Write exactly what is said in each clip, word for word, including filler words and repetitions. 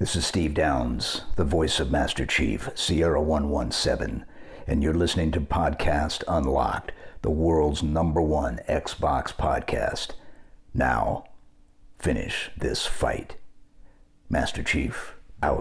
This is Steve Downs, the voice of Master Chief, Sierra one one seven, and you're listening to Podcast Unlocked, the world's number one Xbox podcast. Now, finish this fight. Master Chief, out.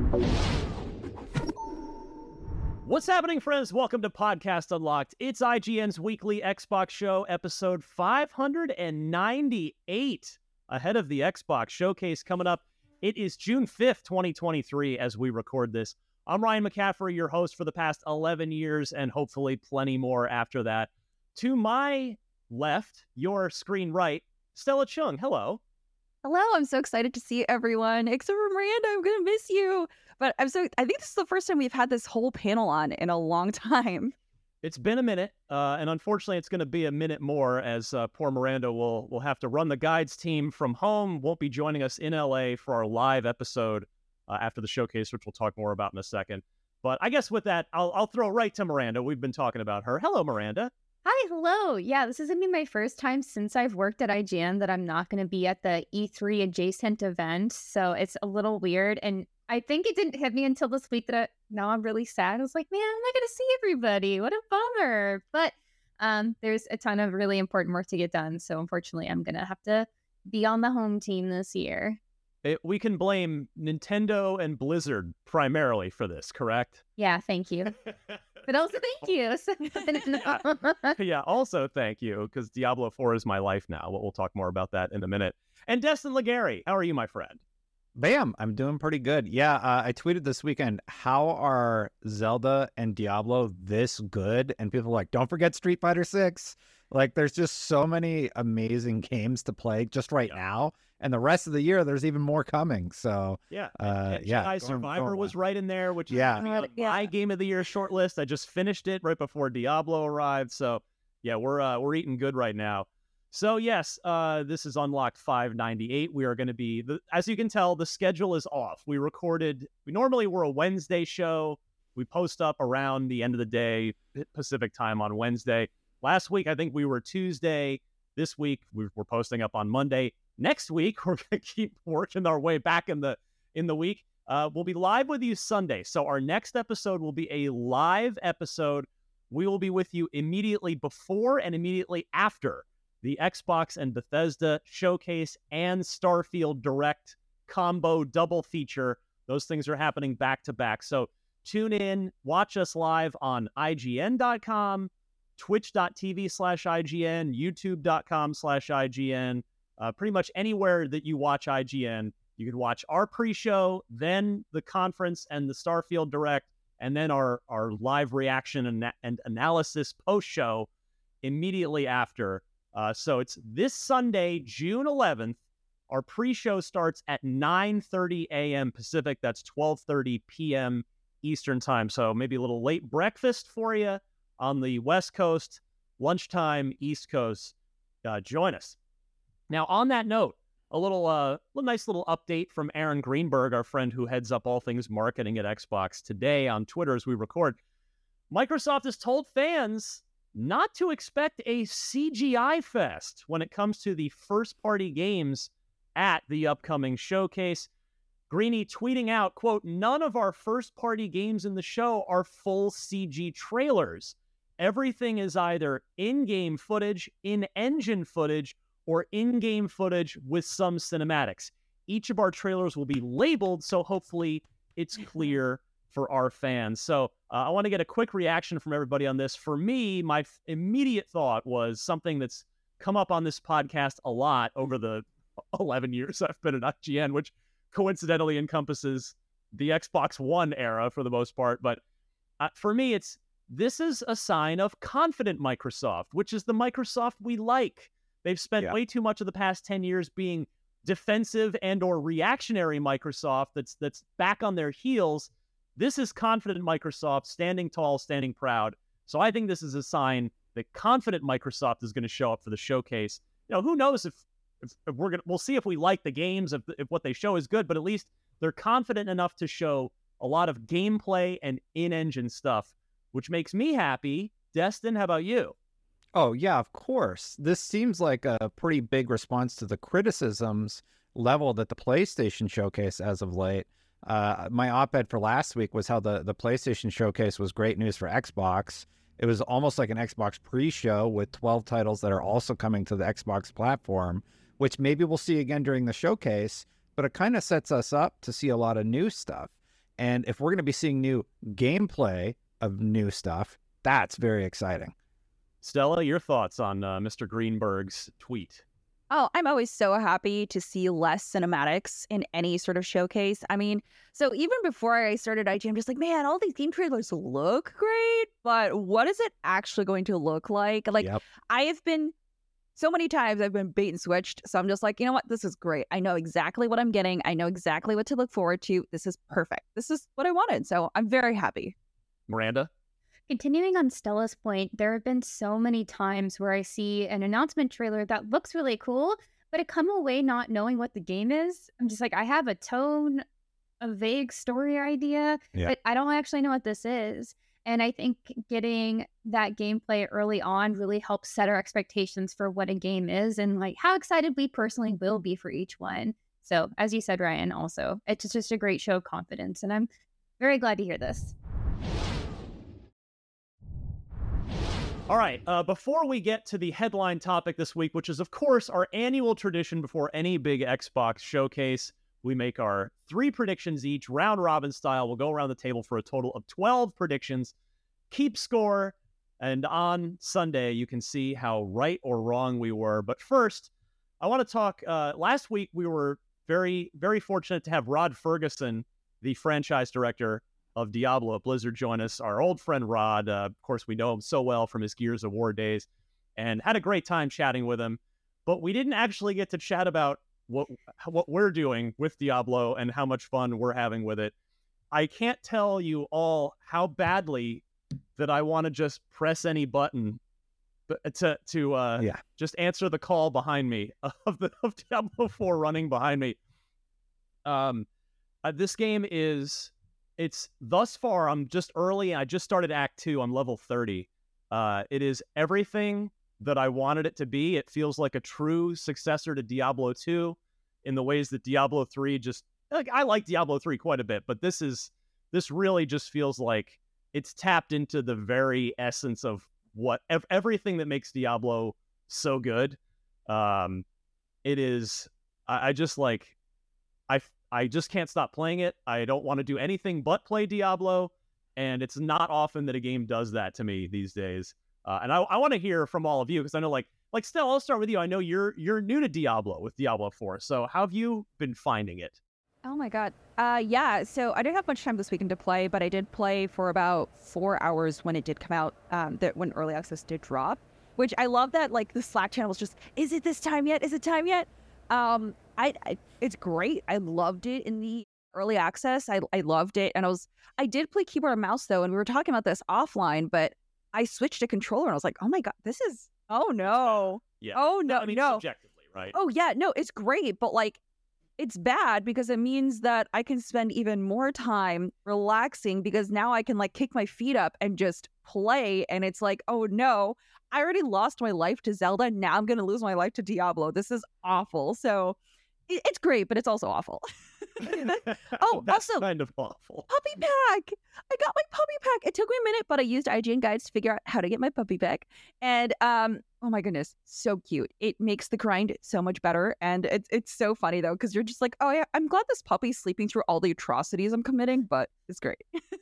What's happening, friends? Welcome to Podcast Unlocked. It's I G N's weekly Xbox show, episode five hundred ninety-eight, ahead of the Xbox Showcase coming up. It is June fifth, twenty twenty-three, as we record this. I'm Ryan McCaffrey, your host for the past eleven years, and hopefully plenty more after that. To my left, your screen right, Stella Chung. Hello. Hello, I'm so excited to see everyone. Except for Miranda, I'm going to miss you. But I'm so, I think this is the first time we've had this whole panel on in a long time. It's been a minute, uh, and unfortunately it's going to be a minute more as uh, poor Miranda will will have to run the guides team from home, won't be joining us in L A for our live episode uh, after the showcase, which we'll talk more about in a second. But I guess with that, I'll, I'll throw right to Miranda. We've been talking about her. Hello, Miranda. Hi, hello. Yeah, this is going to be my first time since I've worked at I G N that I'm not going to be at the E three adjacent event, so it's a little weird, and I think it didn't hit me until this week that I, now I'm really sad. I was like, man, I'm not going to see everybody. What a bummer. But um, there's a ton of really important work to get done. So unfortunately, I'm going to have to be on the home team this year. It, we can blame Nintendo and Blizzard primarily for this, correct? Yeah, thank you. But also thank you. yeah. yeah, also thank you, because Diablo four is my life now. We'll, we'll talk more about that in a minute. And Destin Legary, how are you, my friend? Bam, I'm doing pretty good. Yeah, uh, I tweeted this weekend, how are Zelda and Diablo this good? And people are like, don't forget Street Fighter six. Like, there's just so many amazing games to play just right yeah. now. And the rest of the year, there's even more coming. So, yeah. Uh, and yeah. Jedi Survivor going was right in there, which yeah. is on yeah. my Game of the Year shortlist. I just finished it right before Diablo arrived. So, yeah, we're uh, we're eating good right now. So, yes, uh, this is Unlocked five ninety-eight. We are going to be, the, as you can tell, the schedule is off. We recorded, we normally we're a Wednesday show. We post up around the end of the day, Pacific time on Wednesday. Last week, I think we were Tuesday. This week, we're posting up on Monday. Next week, we're going to keep working our way back in the in the week. Uh, we'll be live with you Sunday. So our next episode will be a live episode. We will be with you immediately before and immediately after the Xbox and Bethesda Showcase and Starfield Direct combo double feature. Those things are happening back to back. So tune in, watch us live on I G N dot com, twitch.tv slash IGN, youtube.com slash IGN. Uh, pretty much anywhere that you watch I G N, you can watch our pre-show, then the conference and the Starfield Direct, and then our, our live reaction and, and analysis post-show immediately after. Uh, so it's this Sunday, June eleventh. Our pre-show starts at nine thirty a.m. Pacific. That's twelve thirty p.m. Eastern time. So maybe a little late breakfast for you on the West Coast, lunchtime, East Coast. Uh, join us. Now, on that note, a little, uh, a nice little update from Aaron Greenberg, our friend who heads up all things marketing at Xbox today on Twitter as we record. Microsoft has told fans not to expect a C G I fest when it comes to the first-party games at the upcoming showcase. Greeny tweeting out, quote, none of our first-party games in the show are full C G trailers. Everything is either in-game footage, in-engine footage, or in-game footage with some cinematics. Each of our trailers will be labeled, so hopefully it's clear for our fans. So uh, I want to get a quick reaction from everybody on this. For me, my f- immediate thought was something that's come up on this podcast a lot over the eleven years I've been at I G N, which coincidentally encompasses the Xbox One era for the most part. But uh, for me, it's this is a sign of confident Microsoft, which is the Microsoft we like. They've spent yeah. way too much of the past ten years being defensive and or reactionary Microsoft that's that's back on their heels. This is confident Microsoft, standing tall, standing proud. So I think this is a sign that confident Microsoft is going to show up for the showcase. You know, who knows if, if, if we're gonna, we'll see if we like the games, if, if what they show is good, but at least they're confident enough to show a lot of gameplay and in-engine stuff, which makes me happy. Destin, how about you? Oh, yeah, of course. This seems like a pretty big response to the criticisms leveled at the PlayStation Showcase as of late. Uh, my op-ed for last week was how the, the PlayStation Showcase was great news for Xbox. It was almost like an Xbox pre-show with twelve titles that are also coming to the Xbox platform, which maybe we'll see again during the showcase, but it kind of sets us up to see a lot of new stuff. And if we're going to be seeing new gameplay of new stuff, that's very exciting. Stella, your thoughts on uh, Mister Greenberg's tweet? Oh, I'm always so happy to see less cinematics in any sort of showcase. I mean, so even before I started I G, I'm just like, man, all these game trailers look great, but what is it actually going to look like? Like, yep. I have been, so many times I've been bait and switched. So I'm just like, you know what? This is great. I know exactly what I'm getting. I know exactly what to look forward to. This is perfect. This is what I wanted. So I'm very happy. Miranda? Continuing on Stella's point, there have been so many times where I see an announcement trailer that looks really cool, but I come away not knowing what the game is. I'm just like, I have a tone, a vague story idea, yeah. but I don't actually know what this is. And I think getting that gameplay early on really helps set our expectations for what a game is and like how excited we personally will be for each one. So as you said, Ryan, also, it's just a great show of confidence. And I'm very glad to hear this. All right, uh, before we get to the headline topic this week, which is, of course, our annual tradition before any big Xbox showcase, we make our three predictions each, round-robin style. We'll go around the table for a total of twelve predictions, keep score, and on Sunday, you can see how right or wrong we were. But first, I want to talk, uh, last week we were very, very fortunate to have Rod Ferguson, the franchise director of Diablo at Blizzard, join us. Our old friend Rod, uh, of course, we know him so well from his Gears of War days, and had a great time chatting with him. But we didn't actually get to chat about what what we're doing with Diablo and how much fun we're having with it. I can't tell you all how badly that I want to just press any button to to uh, yeah. just answer the call behind me of the of Diablo four running behind me. Um, uh, this game is. It's thus far, I'm just early. I just started Act two. I'm level thirty. Uh, it is everything that I wanted it to be. It feels like a true successor to Diablo two in the ways that Diablo three just, like, I like Diablo three quite a bit, but this is, this really just feels like it's tapped into the very essence of what, ev- everything that makes Diablo so good. Um, it is, I, I just like, I I just can't stop playing it. I don't want to do anything but play Diablo, and it's not often that a game does that to me these days. Uh, and I, I want to hear from all of you, because I know, like, like Stella, I'll start with you. I know you're you're new to Diablo with Diablo four, so how have you been finding it? Oh my god. Uh, yeah, so I didn't have much time this weekend to play, but I did play for about four hours when it did come out, um, that when Early Access did drop, which I love that, like, the Slack channel was just, is it this time yet? Is it time yet? Um, I, I, it's great. I loved it in the early access. I, I loved it. And I was, I did play keyboard and mouse though. And we were talking about this offline, but I switched to controller and I was like, oh my God, this is, oh no. Yeah. Oh no, I mean, no. subjectively, right? Oh yeah, no, it's great. But like, it's bad because it means that I can spend even more time relaxing because now I can like kick my feet up and just play. And it's like, oh no, I already lost my life to Zelda. Now I'm going to lose my life to Diablo. This is awful. So it, it's great, but it's also awful. Oh, That's also kind of awful. Puppy pack. I got my puppy pack. It took me a minute, but I used I G N guides to figure out how to get my puppy pack. And um, oh my goodness, so cute. It makes the grind so much better. And it's it's so funny though, because you're just like, oh yeah, I'm glad this puppy's sleeping through all the atrocities I'm committing, but it's great.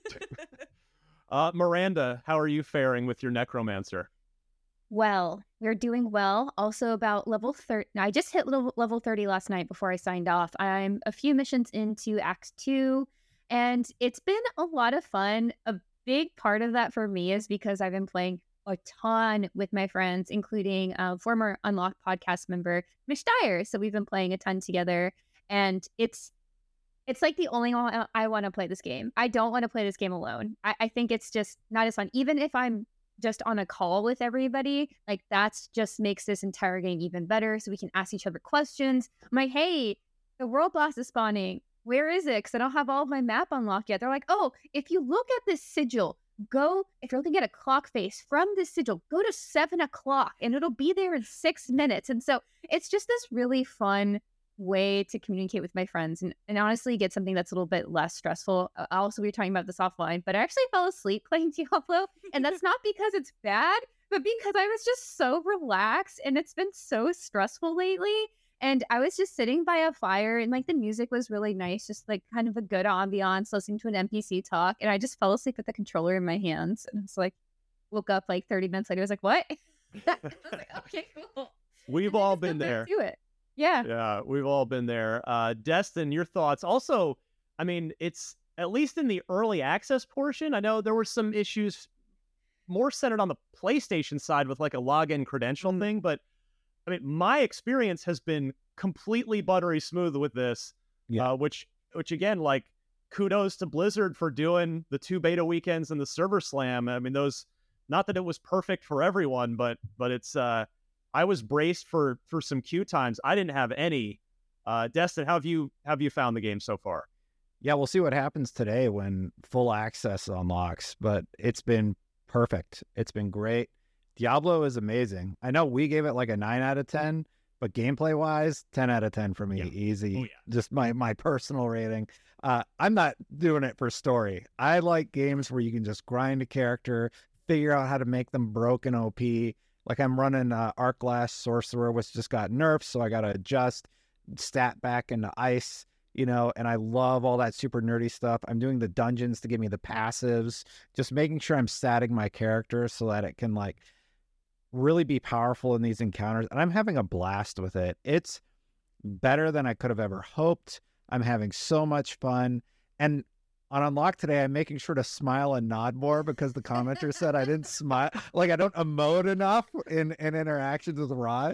uh, Miranda, how are you faring with your Necromancer? Well, we're doing well. Also about level thirty. I just hit level, level thirty last night before I signed off. I'm a few missions into Act two, and it's been a lot of fun. A big part of that for me is because I've been playing a ton with my friends, including uh, former Unlocked podcast member Mish Dyer. So we've been playing a ton together, and it's it's like the only one I want to play this game. I don't want to play this game alone. I, I think it's just not as fun. Even if I'm just on a call with everybody, like that's just makes this entire game even better, so we can ask each other questions. I'm like, hey, the world boss is spawning, where is it? Because I don't have all of my map unlocked yet. They're like, oh, if you look at this sigil, go, if you're looking at a clock face from this sigil, go to seven o'clock and it'll be there in six minutes. And so it's just this really fun way to communicate with my friends and, and honestly get something that's a little bit less stressful. Uh, also, we were talking about this offline, but I actually fell asleep playing Diablo. And that's not because it's bad, but because I was just so relaxed and it's been so stressful lately. And I was just sitting by a fire and like the music was really nice, just like kind of a good ambiance, listening to an N P C talk. And I just fell asleep with the controller in my hands. And I was like, woke up like thirty minutes later. I was like, what? I was like, okay, cool. We've all been there. Do it. Yeah. Yeah, we've all been there. Uh, Destin, your thoughts? Also, I mean, it's at least in the early access portion. I know there were some issues more centered on the PlayStation side with like a login credential Mm. thing, but I mean, my experience has been completely buttery smooth with this, Yeah. uh, which, which again, like, kudos to Blizzard for doing the two beta weekends and the server slam. I mean, those, not that it was perfect for everyone, but, but it's, uh, I was braced for, for some queue times. I didn't have any. Uh, Destin, how have you, have you found the game so far? Yeah, we'll see what happens today when full access unlocks, but it's been perfect. It's been great. Diablo is amazing. I know we gave it like a nine out of ten, but gameplay wise, ten out of ten for me. Yeah. Easy. Oh, yeah. Just my, my personal rating. Uh, I'm not doing it for story. I like games where you can just grind a character, figure out how to make them broken O P. Like I'm running uh, Arc Glass Sorcerer, which just got nerfed, so I got to adjust stat back into ice, you know, and I love all that super nerdy stuff. I'm doing the dungeons to give me the passives, just making sure I'm statting my character so that it can like really be powerful in these encounters. And I'm having a blast with it. It's better than I could have ever hoped. I'm having so much fun. And on Unlock today, I'm making sure to smile and nod more because the commenter said I didn't smile. Like I don't emote enough in, in interactions with Rod.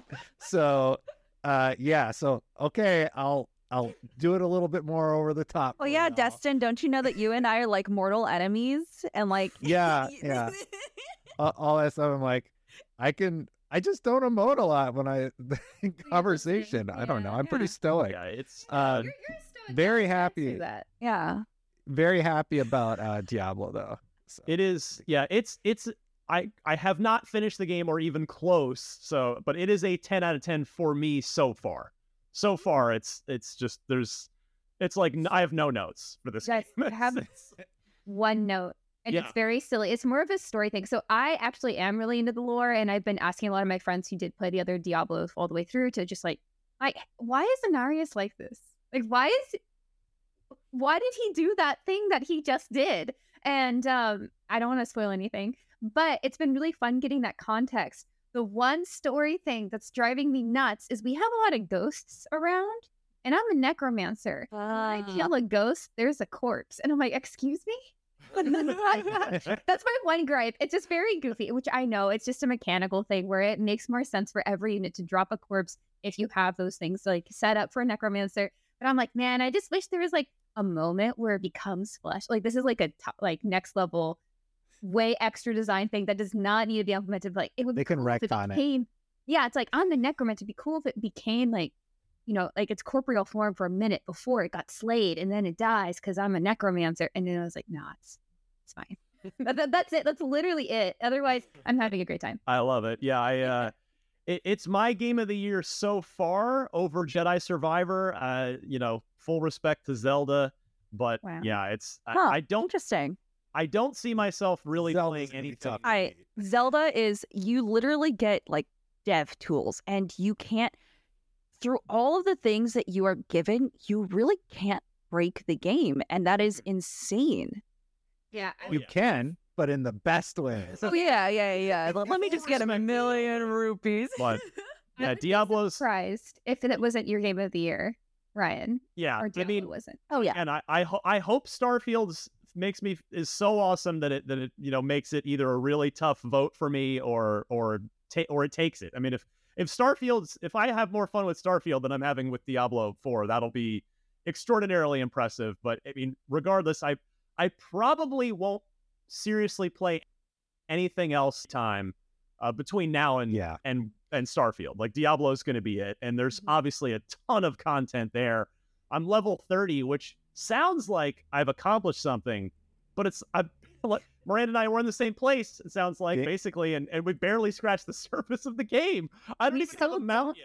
So uh, yeah. So, okay, I'll, I'll do it a little bit more over the top. Well, for yeah, now. Destin, don't you know that you and I are like mortal enemies? And like, Yeah, yeah. all, all that stuff. I'm like, I can, I just don't emote a lot when I, in conversation. I don't know. I'm pretty Yeah. stoic. Yeah, it's, Uh, You're, you're a stoic very guy, I happy. see that. yeah. Very happy about uh, Diablo though. So. it is, yeah, it's, it's, I, I have not finished the game or even close. So, but it is a ten out of ten for me so far. So far, it's, it's just, there's, it's like, I have no notes for this Guys, game. I have- It's- One note. And Yeah. it's very silly. It's more of a story thing. So I actually am really into the lore, and I've been asking a lot of my friends who did play the other Diablos all the way through to just like, like, why is Inarius like this? Like, why is, why did he do that thing that he just did? And um, I don't want to spoil anything, but it's been really fun getting that context. The one story thing that's driving me nuts is we have a lot of ghosts around, and I'm a necromancer. When I kill a ghost, there's a corpse, and I'm like, excuse me. That's my one gripe. It's just very goofy, which I know it's just a mechanical thing where it makes more sense for every unit to drop a corpse if you have those things like set up for a necromancer. But I'm like, man, I just wish there was like a moment where it becomes flesh. Like this is like a top, like next level, way extra design thing that does not need to be implemented. Like it would They be can cool if it retcon it. became, yeah, it's like I'm the necromancer. It'd be cool if it became like, you know, like its corporeal form for a minute before it got slayed, and then it dies because I'm a necromancer. And then I was like, nah, it's it's fine. that, that- that's it. That's literally it. Otherwise, I'm having a great time. I love it. Yeah, I uh it, it's my game of the year so far over Jedi Survivor. Uh, you know, full respect to Zelda, but Wow. yeah, it's I, Huh, I don't Interesting. I don't see myself really Zelda's playing gonna be anything. tough. I Zelda is you literally get like dev tools, and you can't through all of the things that you are given, you really can't break the game, and that is insane. Yeah. Oh, You yeah. can, but in the best ways. Oh yeah, yeah, yeah. Let, let me just get a Respect. million rupees. But yeah, I would be Diablo's surprised if it wasn't your game of the year, Ryan. yeah. Or I Diablo mean, wasn't. Oh yeah. and I I, ho- I hope Starfield's makes me is so awesome that it that it you know makes it either a really tough vote for me or or ta- or it takes it. I mean, if if Starfield's if I have more fun with Starfield than I'm having with Diablo four, that'll be extraordinarily impressive. But I mean, regardless, I I probably won't seriously play anything else time uh, between now and Yeah. and and Starfield. Like Diablo's going to be it, and there's Mhm. obviously a ton of content there. I'm level thirty, which sounds like I've accomplished something, but it's I Miranda and I were in the same place. It sounds like Yeah. basically, and, and we barely scratched the surface of the game. I don't We even still have a mount don't- yet.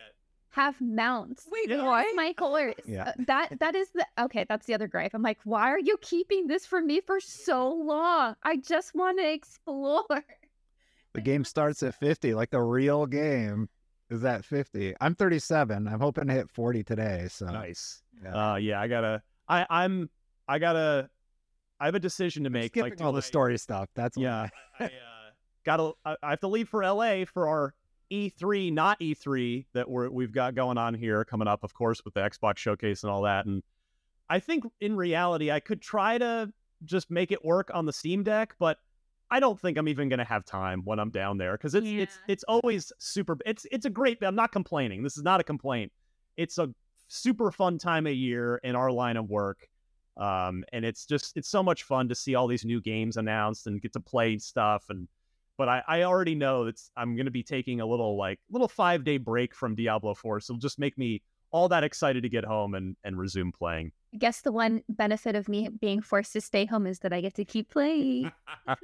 have mounts. Wait, Yeah. what? My horse. Yeah. Uh, that that is the okay. That's the other gripe. I'm like, why are you keeping this from me for so long? I just want to explore. The game starts at fifty, like the real game is at fifty. I'm thirty-seven. I'm hoping to hit forty today. So Nice. Yeah. Uh, yeah, I gotta. I I'm. I gotta. I have a decision to I'm make. skipping Like, do all the I- story stuff. That's why. Yeah, I, I uh, gotta. I, I have to leave for L A for our E three, not E three that we're we've got going on here coming up, of course, with the Xbox showcase and all that. And I think in reality, I could try to just make it work on the Steam Deck, but I don't think I'm even gonna have time when I'm down there because it's it's Yeah. it's always super. It's it's a great. I'm not complaining. This is not a complaint. It's a super fun time of year in our line of work. Um, and it's just, it's so much fun to see all these new games announced and get to play stuff. And, but I, I already know it's, I'm going to be taking a little, like, little five day break from Diablo four. So it'll just make me all that excited to get home and, and resume playing. I guess the one benefit of me being forced to stay home is that I get to keep playing.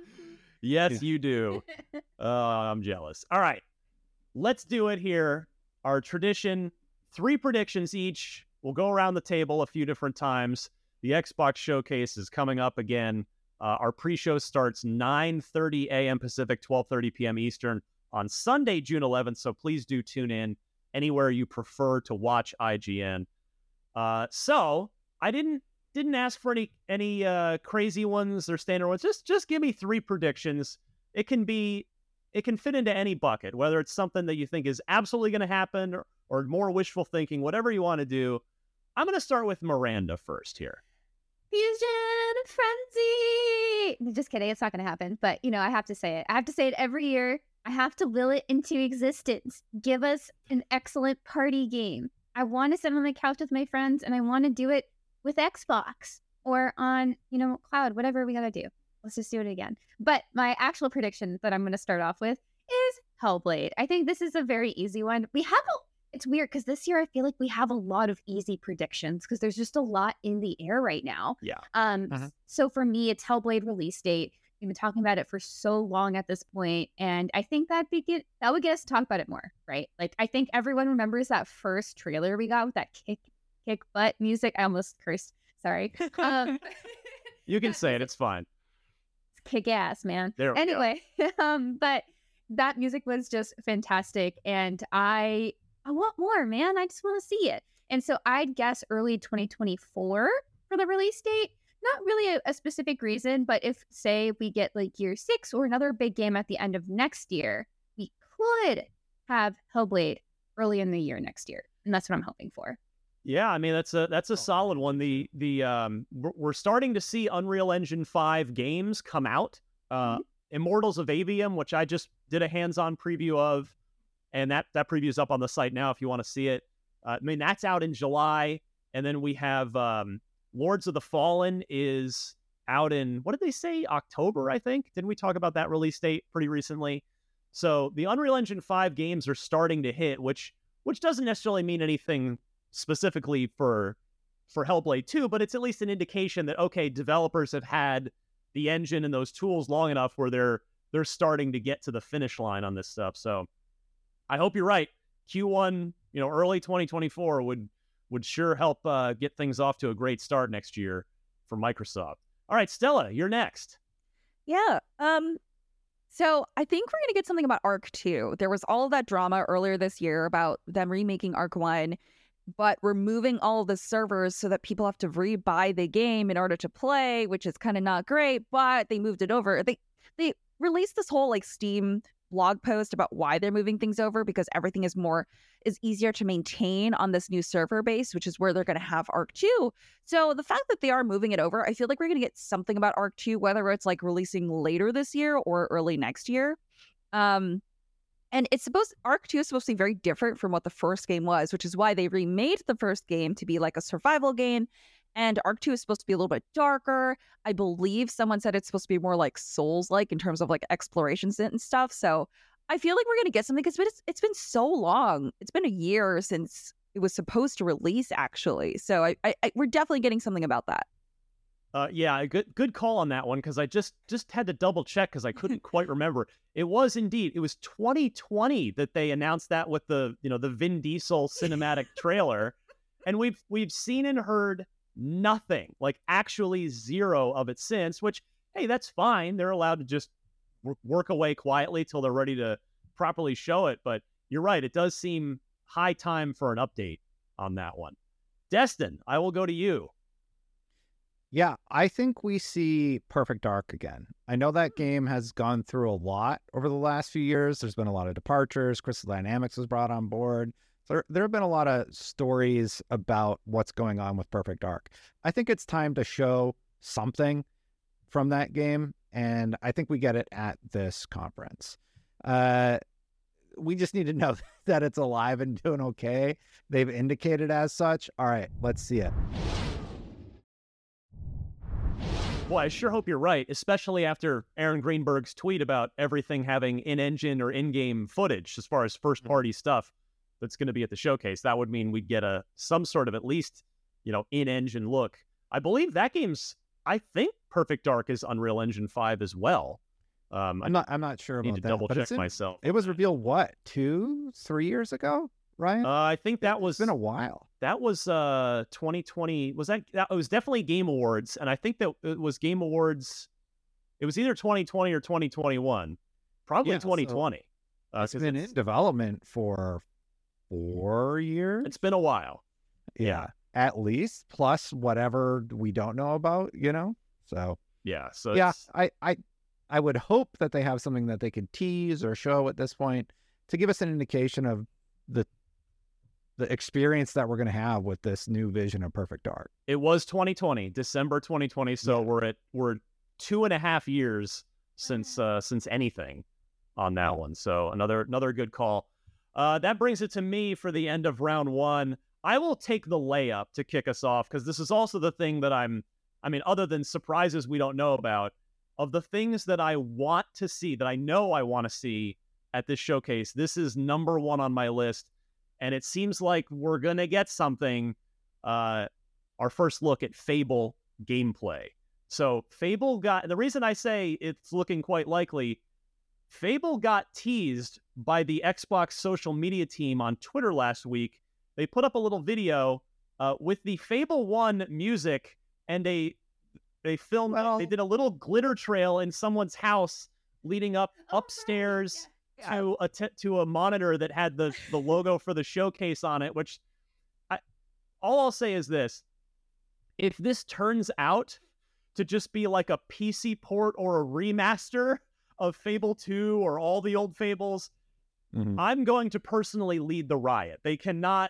Yes, Yeah. you do. Uh, I'm jealous. All right, let's do it here. Our tradition, three predictions each. We'll go around the table a few different times. The Xbox showcase is coming up again. Uh, our pre-show starts nine thirty a.m. Pacific, twelve thirty p.m. Eastern on Sunday, June eleventh. So please do tune in anywhere you prefer to watch I G N. Uh, so I didn't didn't ask for any any uh, crazy ones or standard ones. Just just give me three predictions. It can be it can fit into any bucket, whether it's something that you think is absolutely going to happen or, or more wishful thinking, whatever you want to do. I'm going to start with Miranda first here. Fusion Frenzy! Just kidding, it's not going to happen. But, you know, I have to say it. I have to say it every year. I have to will it into existence. Give us an excellent party game. I want to sit on the couch with my friends, and I want to do it with Xbox or on, you know, cloud, whatever we got to do. Let's just do it again. But my actual prediction that I'm going to start off with is Hellblade. I think this is a very easy one. We have a It's weird because this year I feel like we have a lot of easy predictions because there's just a lot in the air right now. Yeah. Um. Mhm. So for me, it's Hellblade release date. We've been talking about it for so long at this point, and I think that be get, that would get us to talk about it more, right? Like I think everyone remembers that first trailer we got with that kick kick butt music. I almost cursed. Sorry. Um, You can say it. It's fine. kick ass, man. There we go. Anyway, um, but that music was just fantastic, and I I want more, man. I just want to see it. And so I'd guess early twenty twenty-four for the release date. Not really a, a specific reason, but if, say, we get like year six or another big game at the end of next year, we could have Hellblade early in the year next year. And that's what I'm hoping for. Yeah, I mean that's a that's a solid one. The the um we're we're starting to see Unreal Engine five games come out. Uh, Mhm. Immortals of Avium, which I just did a hands-on preview of, and that that preview is up on the site now if you want to see it. Uh, I mean that's out in July, and then we have um, Lords of the Fallen is out in, what did they say, October? I think didn't we talk about that release date pretty recently? So the Unreal Engine five games are starting to hit, which which doesn't necessarily mean anything specifically for for Hellblade two, but it's at least an indication that okay, developers have had the engine and those tools long enough where they're they're starting to get to the finish line on this stuff. So I hope you're right. Q one, you know, early twenty twenty-four would would sure help uh, get things off to a great start next year for Microsoft. All right, Stella, you're next. Yeah. Um. So I think we're gonna get something about Arc two. There was all of that drama earlier this year about them remaking Arc one, but removing all of the servers so that people have to rebuy the game in order to play, which is kind of not great. But they moved it over. They they released this whole like Steam blog post about why they're moving things over because everything is more is easier to maintain on this new server base, which is where they're going to have Arc two. So the fact that they are moving it over, I feel like we're going to get something about Arc two, whether it's like releasing later this year or early next year. Um, and it's supposed Arc two is supposed to be very different from what the first game was, which is why they remade the first game to be like a survival game. And Arc two is supposed to be a little bit darker. I believe someone said it's supposed to be more like Souls-like in terms of like explorations and stuff. So I feel like we're going to get something because it's, it's been so long. It's been a year since it was supposed to release, actually. So I, I, I we're definitely getting something about that. Uh, yeah, good good call on that one because I just just had to double check because I couldn't quite remember. It was indeed it was twenty twenty that they announced that with the you know the Vin Diesel cinematic trailer, and we've we've seen and heard nothing, like actually zero of it since. Which hey, that's fine. They're allowed to just w- work away quietly till they're ready to properly show it. But you're right, it does seem high time for an update on that one. Destin, I will go to you. Yeah, I think we see Perfect Dark again. I know that game has gone through a lot over the last few years. There's been a lot of departures. Crystal Dynamics was brought on board. There, there have been a lot of stories about what's going on with Perfect Dark. I think it's time to show something from that game, and I think we get it at this conference. Uh, we just need to know that it's alive and doing okay. They've indicated as such. All right, let's see it. Boy, I sure hope you're right, especially after Aaron Greenberg's tweet about everything having in-engine or in-game footage as far as first-party stuff that's going to be at the showcase. That would mean we'd get a some sort of at least, you know, in-engine look. I believe that game's, I think Perfect Dark is Unreal Engine five as well. Um, I'm not I'm not sure I need about to that. double but check it's in- myself. It was revealed, what, two, three years ago, Ryan? Uh, I think that was It's been a while. That was uh twenty twenty. Was that that it was definitely Game Awards, and I think that it was Game Awards. It was either twenty twenty or twenty twenty-one. Probably Yeah, so twenty twenty. Uh, It's 'cause been in development for four years. It's been a while. yeah, at least, plus whatever we don't know about, you know. So Yeah. So yeah, it's, I, I, I would hope that they have something that they could tease or show at this point to give us an indication of the the experience that we're going to have with this new vision of Perfect Dark. it was twenty twenty, December twenty twenty. So Yeah. we're at we're two and a half years since uh since anything on that one. So another another good call. Uh, that brings it to me for the end of round one. I will take the layup to kick us off because this is also the thing that I'm, I mean, other than surprises we don't know about, of the things that I want to see, that I know I want to see at this showcase, this is number one on my list. And it seems like we're going to get something, uh, our first look at Fable gameplay. So Fable got, the reason I say it's looking quite likely, Fable got teased by the Xbox social media team on Twitter last week. They put up a little video uh, with the Fable one music, and they they filmed. Well- they did a little glitter trail in someone's house leading up upstairs to a t- to a monitor that had the the logo for the showcase on it. Which, I, all I'll say is this: if this turns out to just be like a P C port or a remaster of Fable two or all the old Fables, Mhm. I'm going to personally lead the riot. They cannot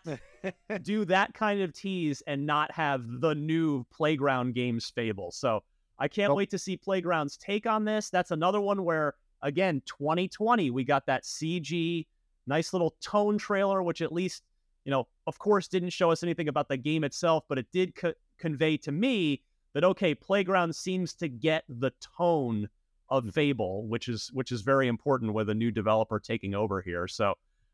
do that kind of tease and not have the new Playground Games Fable. So I can't Nope. wait to see Playground's take on this. That's another one where, again, twenty twenty, we got that C G, nice little tone trailer, which at least, you know, of course, didn't show us anything about the game itself, but it did co- convey to me that, okay, Playground seems to get the tone of Fable, which is which is very important with a new developer taking over here. So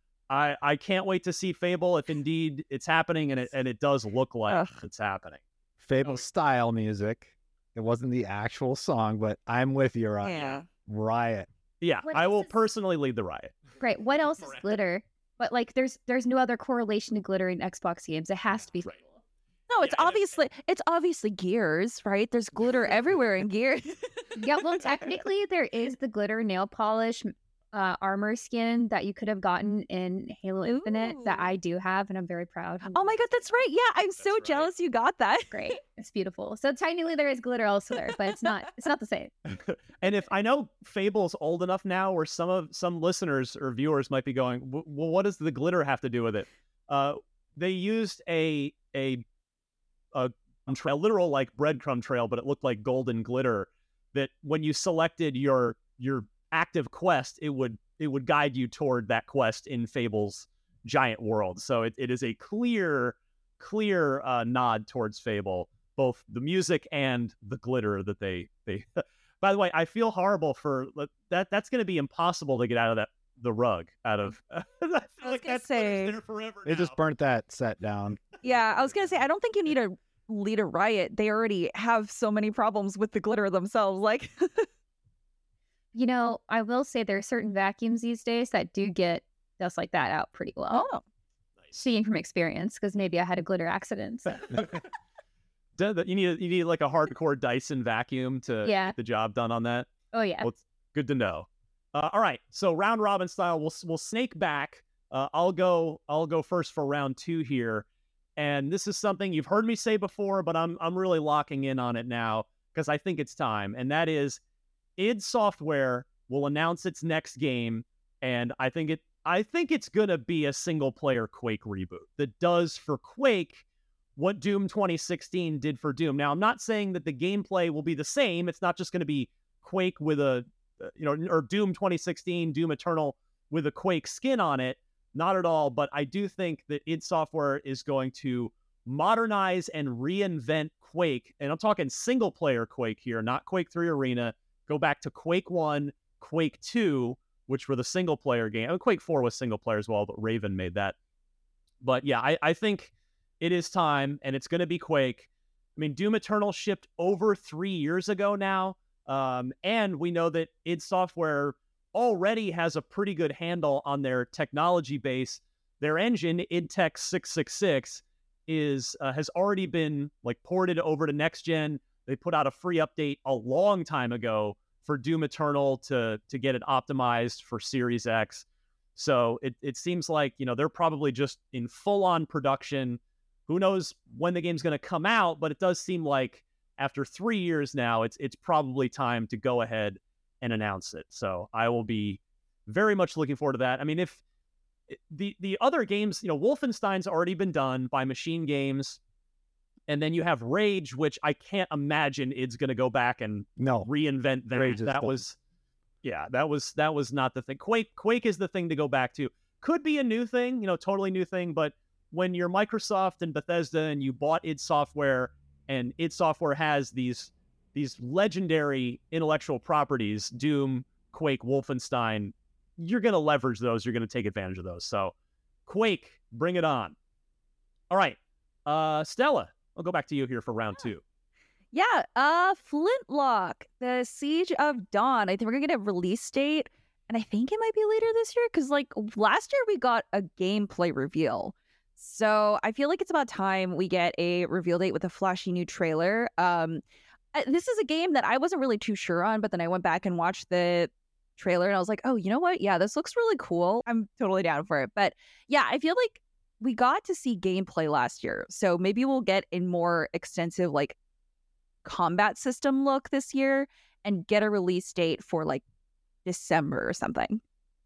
I I can't wait to see Fable if indeed it's happening, and it and it does look like Ugh. it's happening. Fable style music. It wasn't the actual song, but I'm with you, Ryan. Yeah. Riot. Yeah, What I else will is- personally lead the riot. Great. What else is Correct. glitter? But like, there's there's no other correlation to glitter in Xbox games. It has to be. Right. Fable. No, it's Yeah, and it- obviously it's obviously Gears, right? There's glitter everywhere in Gears. Yeah. Well, technically, there is the glitter nail polish uh, armor skin that you could have gotten in Halo Infinite that Ooh. I do have, and I'm very proud. Oh my god, that's right. Yeah, I'm so right. jealous you got that. Great. It's beautiful. So technically, there is glitter elsewhere, but it's not. It's not the same. And if I know Fable's old enough now, where some of some listeners or viewers might be going, "W- well, what does the glitter have to do with it? Uh, they used a a a, a literal like breadcrumb trail, but it looked like golden glitter. That when you selected your your active quest, it would it would guide you toward that quest in Fable's giant world. So it, it is a clear clear uh, nod towards Fable, both the music and the glitter that they they. By the way, I feel horrible for that. That's going to be impossible to get out of that the rug out of. I feel like gonna that's say- there forever. They just now. burnt that set down. Yeah, I was gonna say I don't think you need a lead a riot, they already have so many problems with the glitter themselves. Like, You know, I will say there are certain vacuums these days that do get dust like that out pretty well. oh, Seeing from experience, because maybe I had a glitter accident. So. Do- You need you need like a hardcore Dyson vacuum to Yeah. get the job done on that. Oh yeah. Well, it's good to know. Uh, all right, so round robin style, we'll we'll snake back. Uh, I'll go I'll go first for round two here, and this is something you've heard me say before, but I'm I'm really locking in on it now because I think it's time, and that is id Software will announce its next game, and I think it I think it's gonna be a single player Quake reboot that does for Quake what Doom twenty sixteen did for Doom. Now, I'm not saying that the gameplay will be the same. It's not just going to be Quake with a, uh, you know, or Doom twenty sixteen, Doom Eternal with a Quake skin on it. Not at all. But I do think that id Software is going to modernize and reinvent Quake. And I'm talking single player Quake here, not Quake three Arena. Go back to Quake one, Quake two, which were the single player game. I mean, Quake four was single player as well, but Raven made that. But yeah, I, I think it is time, and it's going to be Quake. I mean, Doom Eternal shipped over three years ago now, um, and we know that id Software already has a pretty good handle on their technology base. Their engine, id Tech six six six, is uh, has already been like ported over to next gen. They put out a free update a long time ago for Doom Eternal to to get it optimized for Series X. So it it seems like, you know, they're probably just in full on production. Who knows when the game's going to come out, but it does seem like after three years now, it's it's probably time to go ahead and announce it. So I will be very much looking forward to that. I mean, if the the other games, you know, Wolfenstein's already been done by Machine Games, and then you have Rage, which I can't imagine it's going to go back and No, reinvent that. Rage is That done. was, yeah, that was that was not the thing. Quake Quake is the thing to go back to. Could be a new thing, you know, totally new thing, but when you're Microsoft and Bethesda and you bought id Software, and id Software has these these legendary intellectual properties, Doom, Quake, Wolfenstein, you're going to leverage those. You're going to take advantage of those. So Quake, bring it on. All right. Uh, Stella, I'll go back to you here for round two. yeah. Uh, Flintlock, the Siege of Dawn. I think we're gonna get a release date, and I think it might be later this year because, like, last year we got a gameplay reveal. So I feel like it's about time we get a reveal date with a flashy new trailer. Um, uh, this is a game that I wasn't really too sure on, but then I went back and watched the trailer and I was like, oh, you know what? Yeah, this looks really cool. I'm totally down for it. But yeah, I feel like we got to see gameplay last year. So maybe we'll get a more extensive, like, combat system look this year and get a release date for, like, December or something.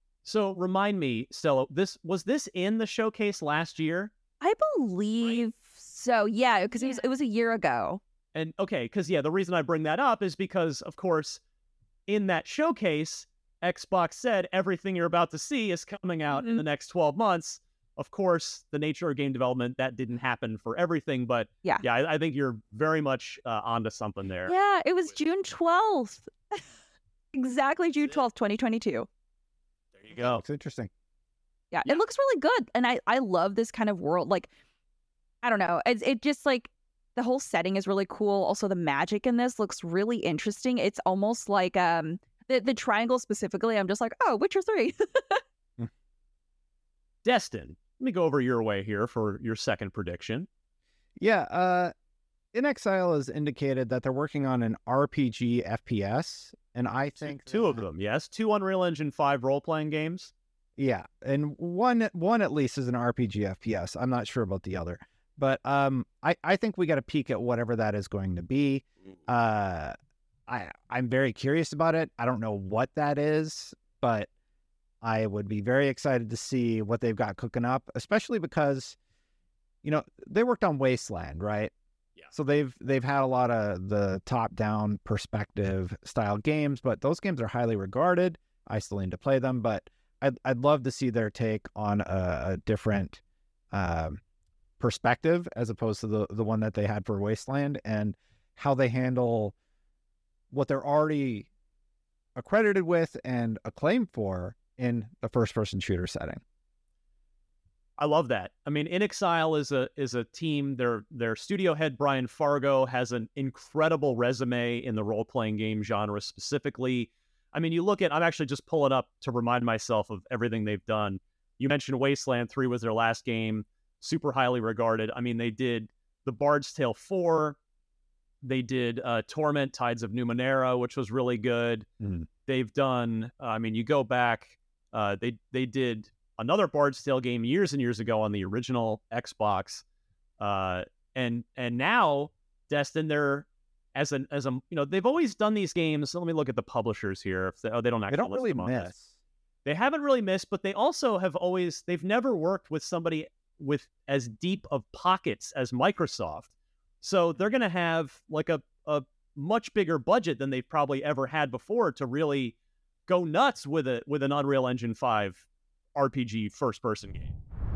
So remind me, Stella, this was this in the showcase last year? I believe so. Yeah, because it was it was a year ago. And okay, because yeah, the reason I bring that up is because, of course, in that showcase, Xbox said everything you're about to see is coming out in the next twelve months. Of course, the nature of game development, that didn't happen for everything, but Yeah. yeah, I, I think you're very much uh, onto something there. Yeah, it was June twelfth. Exactly June twelfth, twenty twenty-two. There you go. it's interesting. Yeah, Yeah. it looks really good. And I, I love this kind of world. Like, I don't know. It's it just like the whole setting is really cool. Also, the magic in this looks really interesting. It's almost like um the, the triangle specifically. I'm just like, oh, Witcher three. Destin, let me go over your way here for your second prediction. Yeah, uh, In Exile has indicated that they're working on an R P G F P S, and I think Two of that- them, yes. Two Unreal Engine five role-playing games. Yeah, and one one at least is an R P G F P S. I'm not sure about the other, but um, I I think we got a peek at whatever that is going to be. Uh, I I'm very curious about it. I don't know what that is, but I would be very excited to see what they've got cooking up, especially because, you know, they worked on Wasteland, right? Yeah. So they've they've had a lot of the top-down perspective style games, but those games are highly regarded. I still need to play them, but I'd I'd love to see their take on a, a different um, perspective as opposed to the the one that they had for Wasteland, and how they handle what they're already accredited with and acclaimed for in the first-person shooter setting. I love that. I mean, In Exile is a is a team. Their their studio head Brian Fargo has an incredible resume in the role playing game genre specifically. I mean, you look at. I'm actually just pulling up to remind myself of everything they've done. You mentioned Wasteland three was their last game, super highly regarded. I mean, they did The Bard's Tale four. They did uh, Torment: Tides of Numenera, which was really good. Mm. They've done. Uh, I mean, you go back. Uh, they they did another Bard's Tale game years and years ago on the original Xbox, uh, and and now Destin, they're as an as a you know they've always done these games. So let me look at the publishers here. If they, oh, they don't actually They don't list really them on this. miss. They haven't really missed, but they also have always they've never worked with somebody with as deep of pockets as Microsoft. So they're going to have like a a much bigger budget than they've probably ever had before to really go nuts with a with an Unreal Engine five R P G first person game.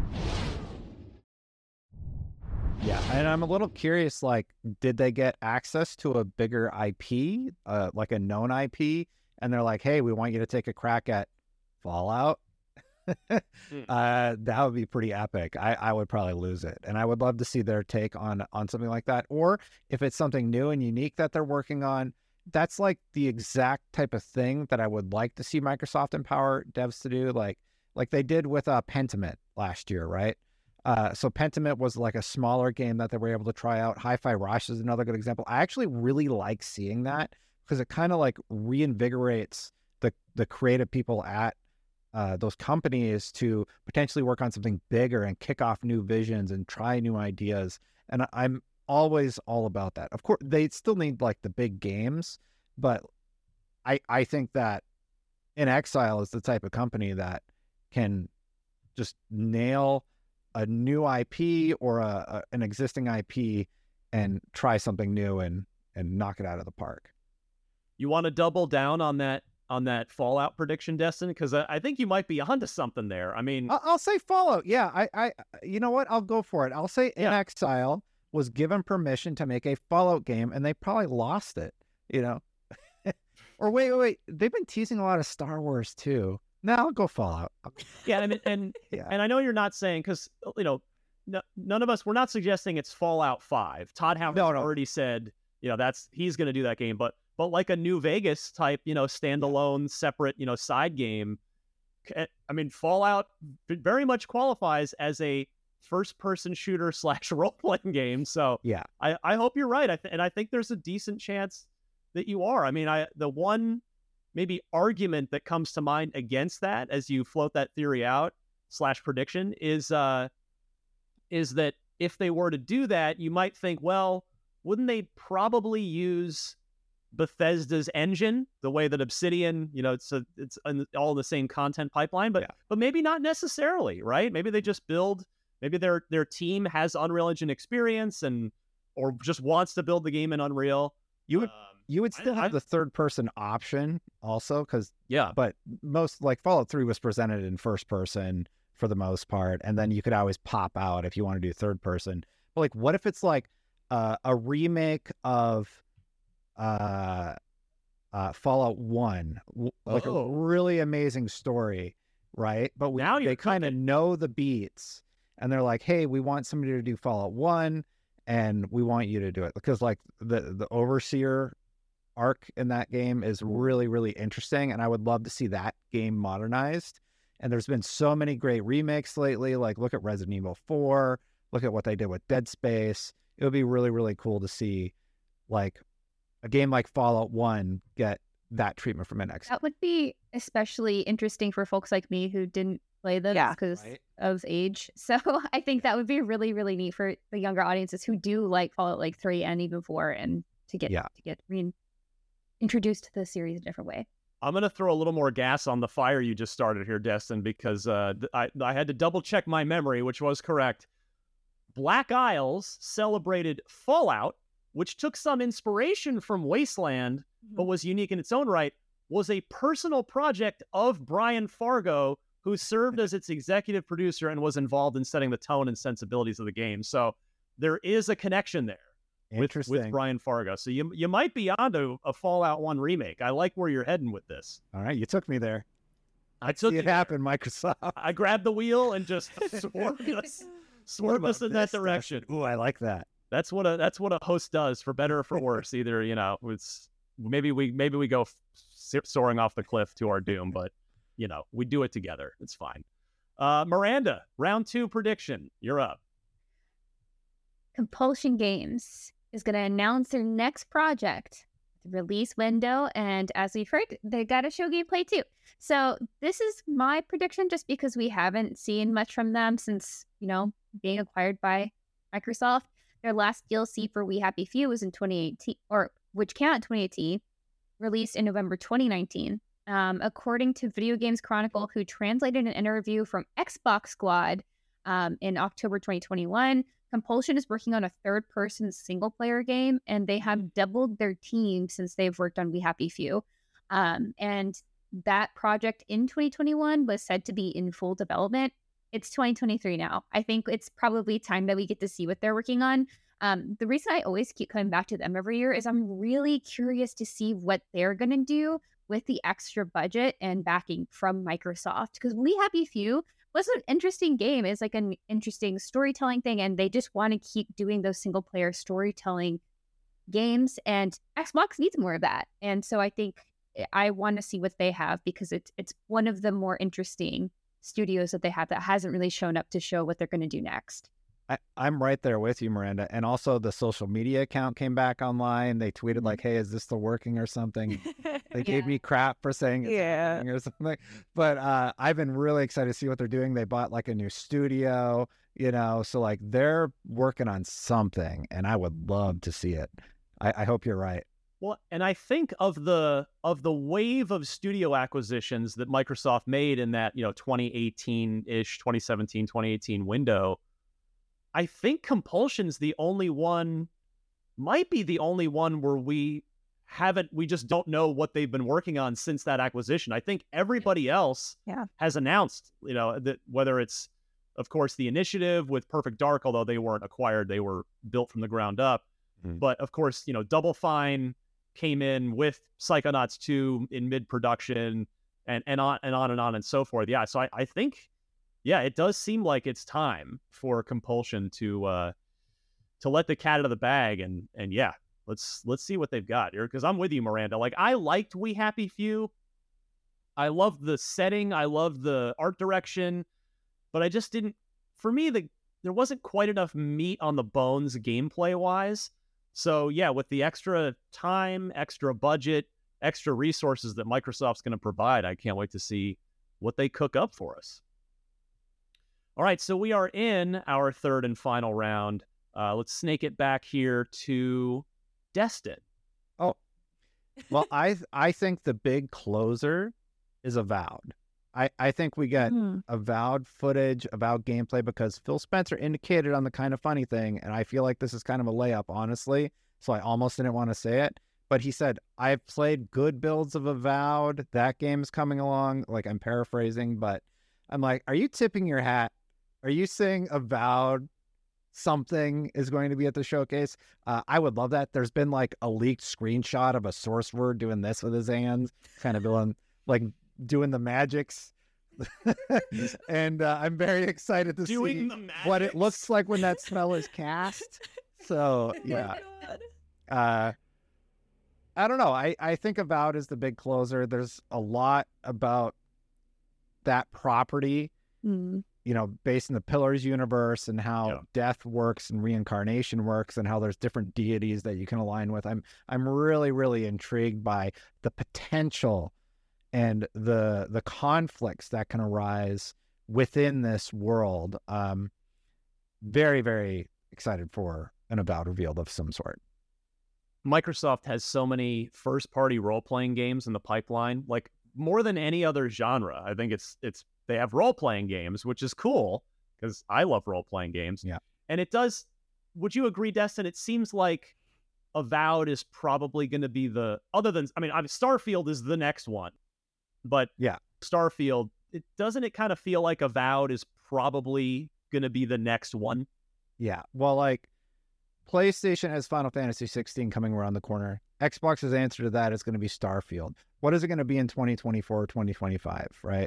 Yeah, and I'm a little curious, like, did they get access to a bigger I P, uh, like a known I P, and they're like, hey, we want you to take a crack at Fallout? mm. uh, that would be pretty epic. I, I would probably lose it, and I would love to see their take on on something like that. Or if it's something new and unique that they're working on, that's like the exact type of thing that I would like to see Microsoft empower devs to do, like like they did with uh, Pentiment last year, right? Uh, so Pentiment was like a smaller game that they were able to try out. Hi-Fi Rush is another good example. I actually really like seeing that because it kind of like reinvigorates the the creative people at uh, those companies to potentially work on something bigger and kick off new visions and try new ideas. And I'm always all about that. Of course, they still need like the big games, but I I think that In Exile is the type of company that can just nail a new I P or a, a an existing I P and try something new and and knock it out of the park. You want to double down on that on that Fallout prediction, Destin? Because I, I think you might be onto something there. I mean, I'll, I'll say Fallout. Yeah, I, I, you know what? I'll go for it. I'll say In Yeah. Exile was given permission to make a Fallout game, and they probably lost it. You know, or wait, wait, wait. They've been teasing a lot of Star Wars too. No, I'll go Fallout. I'll go- yeah, I mean, and Yeah. and I know you're not saying because you know no, none of us we're not suggesting it's Fallout five. Todd Howard No, no. already said you know that's he's going to do that game, but but like a New Vegas type you know standalone separate you know side game. c- I mean, Fallout very much qualifies as a first person shooter slash role playing game. So Yeah. I I hope you're right. I th- and I think there's a decent chance that you are. I mean, I the one maybe argument that comes to mind against that as you float that theory out slash prediction is uh is that if they were to do that, you might think, well, wouldn't they probably use Bethesda's engine the way that Obsidian, you know, it's a, it's in, all the same content pipeline, but Yeah. but maybe not necessarily, right? Maybe they just build, maybe their their team has Unreal Engine experience and or just wants to build the game in Unreal. You would Um, you would I- still I- have the third person option also, because yeah. but most like Fallout three was presented in first person for the most part, and then you could always pop out if you want to do third person. But like, what if it's like uh, a remake of uh, uh, Fallout one, w- like Oh. a really amazing story, right? But we, Now you're they kind of cooking. know the beats, and they're like, "Hey, we want somebody to do Fallout one, and we want you to do it," because like the the Overseer arc in that game is really, really interesting, and I would love to see that game modernized. And there's been so many great remakes lately. Like, look at Resident Evil four, look at what they did with Dead Space. It would be really, really cool to see like a game like Fallout one get that treatment from N X. That would be especially interesting for folks like me who didn't play this Yeah. because Right. of age. So I think that would be really, really neat for the younger audiences who do like Fallout like three and even four, and to get Yeah. to get re- introduced to the series a different way. I'm going to throw a little more gas on the fire you just started here, Destin, because uh, th- I, I had to double check my memory, which was correct. Black Isles celebrated Fallout, which took some inspiration from Wasteland, but was unique in its own right, was a personal project of Brian Fargo, who served as its executive producer and was involved in setting the tone and sensibilities of the game. So there is a connection there with, Interesting. with Brian Fargo. So you you might be onto a Fallout one remake. I like where you're heading with this. All right, you took me there. I took See it you happen, Microsoft. I grabbed the wheel and just swerved us, swerved us in that This direction. Ooh, I like that. That's what a that's what a host does, for better or for worse. Either, you know, it's maybe we maybe we go soaring off the cliff to our doom, but you know, we do it together. It's fine. Uh, Miranda, round two prediction. You're up. Compulsion Games is going to announce their next project, the release window, and as we've heard, they got to show gameplay too. So this is my prediction, just because we haven't seen much from them since, you know, being acquired by Microsoft. Their last D L C for We Happy Few was in twenty eighteen, or which came out in twenty eighteen, released in November twenty nineteen. Um, according to Video Games Chronicle, who translated an interview from Xbox Squad um, in October twenty twenty-one, Compulsion is working on a third-person single-player game, and they have doubled their team since they've worked on We Happy Few. Um, and that project in twenty twenty-one was said to be in full development. It's twenty twenty-three now. I think it's probably time that we get to see what they're working on. Um, the reason I always keep coming back to them every year is I'm really curious to see what they're going to do with the extra budget and backing from Microsoft. Because We Happy Few was an interesting game. It's like an interesting storytelling thing, and they just want to keep doing those single player storytelling games, and Xbox needs more of that. And so I think I want to see what they have, because it's it's one of the more interesting studios that they have that hasn't really shown up to show what they're going to do next. I, I'm right there with you, Miranda. And also the social media account came back online. They tweeted Mm-hmm. like, hey, is this still working or something? They Yeah. gave me crap for saying it's Yeah. working or something. But uh, I've been really excited to see what they're doing. They bought like a new studio, you know, so like they're working on something, and I would love to see it. I, I hope you're right. Well, and I think of the of the wave of studio acquisitions that Microsoft made in that, you know, twenty eighteen-ish, twenty seventeen, twenty eighteen window, I think Compulsion's the only one, might be the only one where we haven't, we just don't know what they've been working on since that acquisition. I think everybody else Yeah. has announced, you know, that whether it's, of course, the Initiative with Perfect Dark, although they weren't acquired, they were built from the ground up. Mhm. But of course, you know, Double Fine came in with Psychonauts two in mid-production, and, and on and on and on and so forth. Yeah, so I, I think, yeah, it does seem like it's time for Compulsion to uh, to let the cat out of the bag, and and yeah, let's let's see what they've got here. Because I'm with you, Miranda. Like, I liked We Happy Few. I love the setting. I love the art direction, but I just didn't. For me, the there wasn't quite enough meat on the bones gameplay wise. So yeah, with the extra time, extra budget, extra resources that Microsoft's going to provide, I can't wait to see what they cook up for us. All right, so we are in our third and final round. Uh, let's snake it back here to Destin. Oh, well, I I think the big closer is Avowed. I, I think we get Mhm. Avowed footage, Avowed gameplay, because Phil Spencer indicated on the Kind of Funny thing, and I feel like this is kind of a layup, honestly, so I almost didn't want to say it, but he said, I've played good builds of Avowed, that game's coming along, like I'm paraphrasing, but I'm like, are you tipping your hat? Are you saying Avowed something is going to be at the showcase? Uh, I would love that. There's been like a leaked screenshot of a source word doing this with his hands, kind of doing like doing the magics. And uh, I'm very excited to Doing see the what it magics? looks like when that spell is cast. So yeah, uh, I don't know. I, I think Avowed is the big closer. There's a lot about that property, Mm. you know, based in the Pillars universe and how Yeah. death works and reincarnation works and how there's different deities that you can align with. I'm I'm really, really intrigued by the potential and the the conflicts that can arise within this world. Um, very, very excited for an Avowed reveal of some sort. Microsoft has so many first-party role-playing games in the pipeline, like more than any other genre. I think it's it's they have role-playing games, which is cool because I love role-playing games. Yeah. And it does. Would you agree, Destin? It seems like Avowed is probably going to be the other than I mean, I mean, Starfield is the next one, but Yeah. Starfield. It doesn't. It kind of feel like Avowed is probably going to be the next one. Yeah. Well, like PlayStation has Final Fantasy sixteen coming around the corner. Xbox's answer to that is going to be Starfield. What is it going to be in twenty twenty-four, twenty twenty-five, right?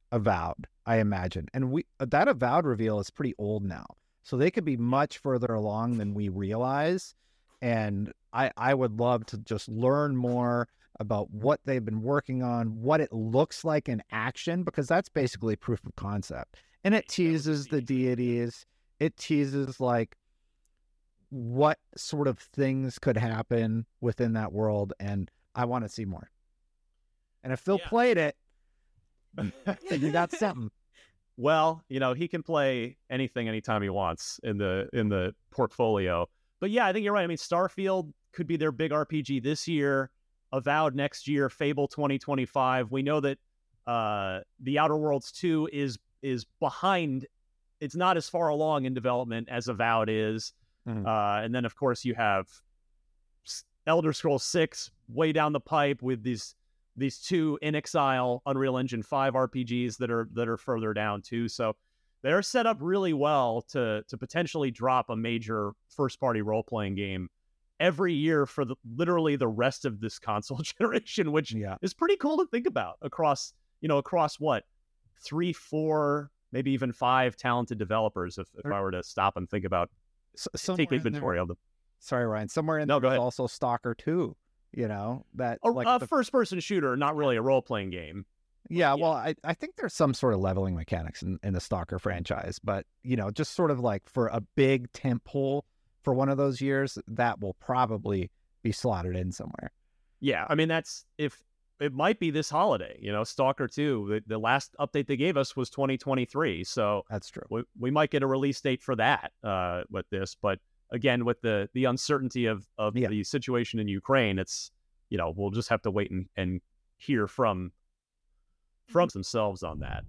Avowed, I imagine. And we that Avowed reveal is pretty old now. So they could be much further along than we realize. And I, I would love to just learn more about what they've been working on, what it looks like in action, because that's basically proof of concept. And it teases the deities. It teases like what sort of things could happen within that world. And I want to see more. And if Phil Yeah. played it, you got something. Well, you know, he can play anything anytime he wants in the in the portfolio. But yeah, I think you're right. I mean, Starfield could be their big R P G this year, Avowed next year, Fable twenty twenty-five. We know that uh, The Outer Worlds two is is behind. It's not as far along in development as Avowed is. Mhm. Uh, and then, of course, you have Elder Scrolls six way down the pipe with these these two In Exile Unreal Engine five R P Gs that are that are further down too. So they're set up really well to to potentially drop a major first party role playing game every year for the, literally the rest of this console generation, which Yeah. is pretty cool to think about across you know across what three, four, maybe even five talented developers. If, if I were to stop and think about S- somewhere take in there- inventory of them. Sorry, Ryan. Somewhere in No, there go is ahead. also Stalker two. You know that A, like a the- first person shooter, not really a role playing game. yeah. yeah. Well, I, I think there's some sort of leveling mechanics in, in the Stalker franchise, but you know, just sort of like for a big tentpole for one of those years, that will probably be slotted in somewhere. Yeah, I mean that's if it might be this holiday. You know, Stalker two. The, the last update they gave us was twenty twenty-three, so That's true. we, we might get a release date for that uh, with this. But again, with the the uncertainty of of Yeah. the situation in Ukraine, it's you know we'll just have to wait and, and hear from from themselves on that.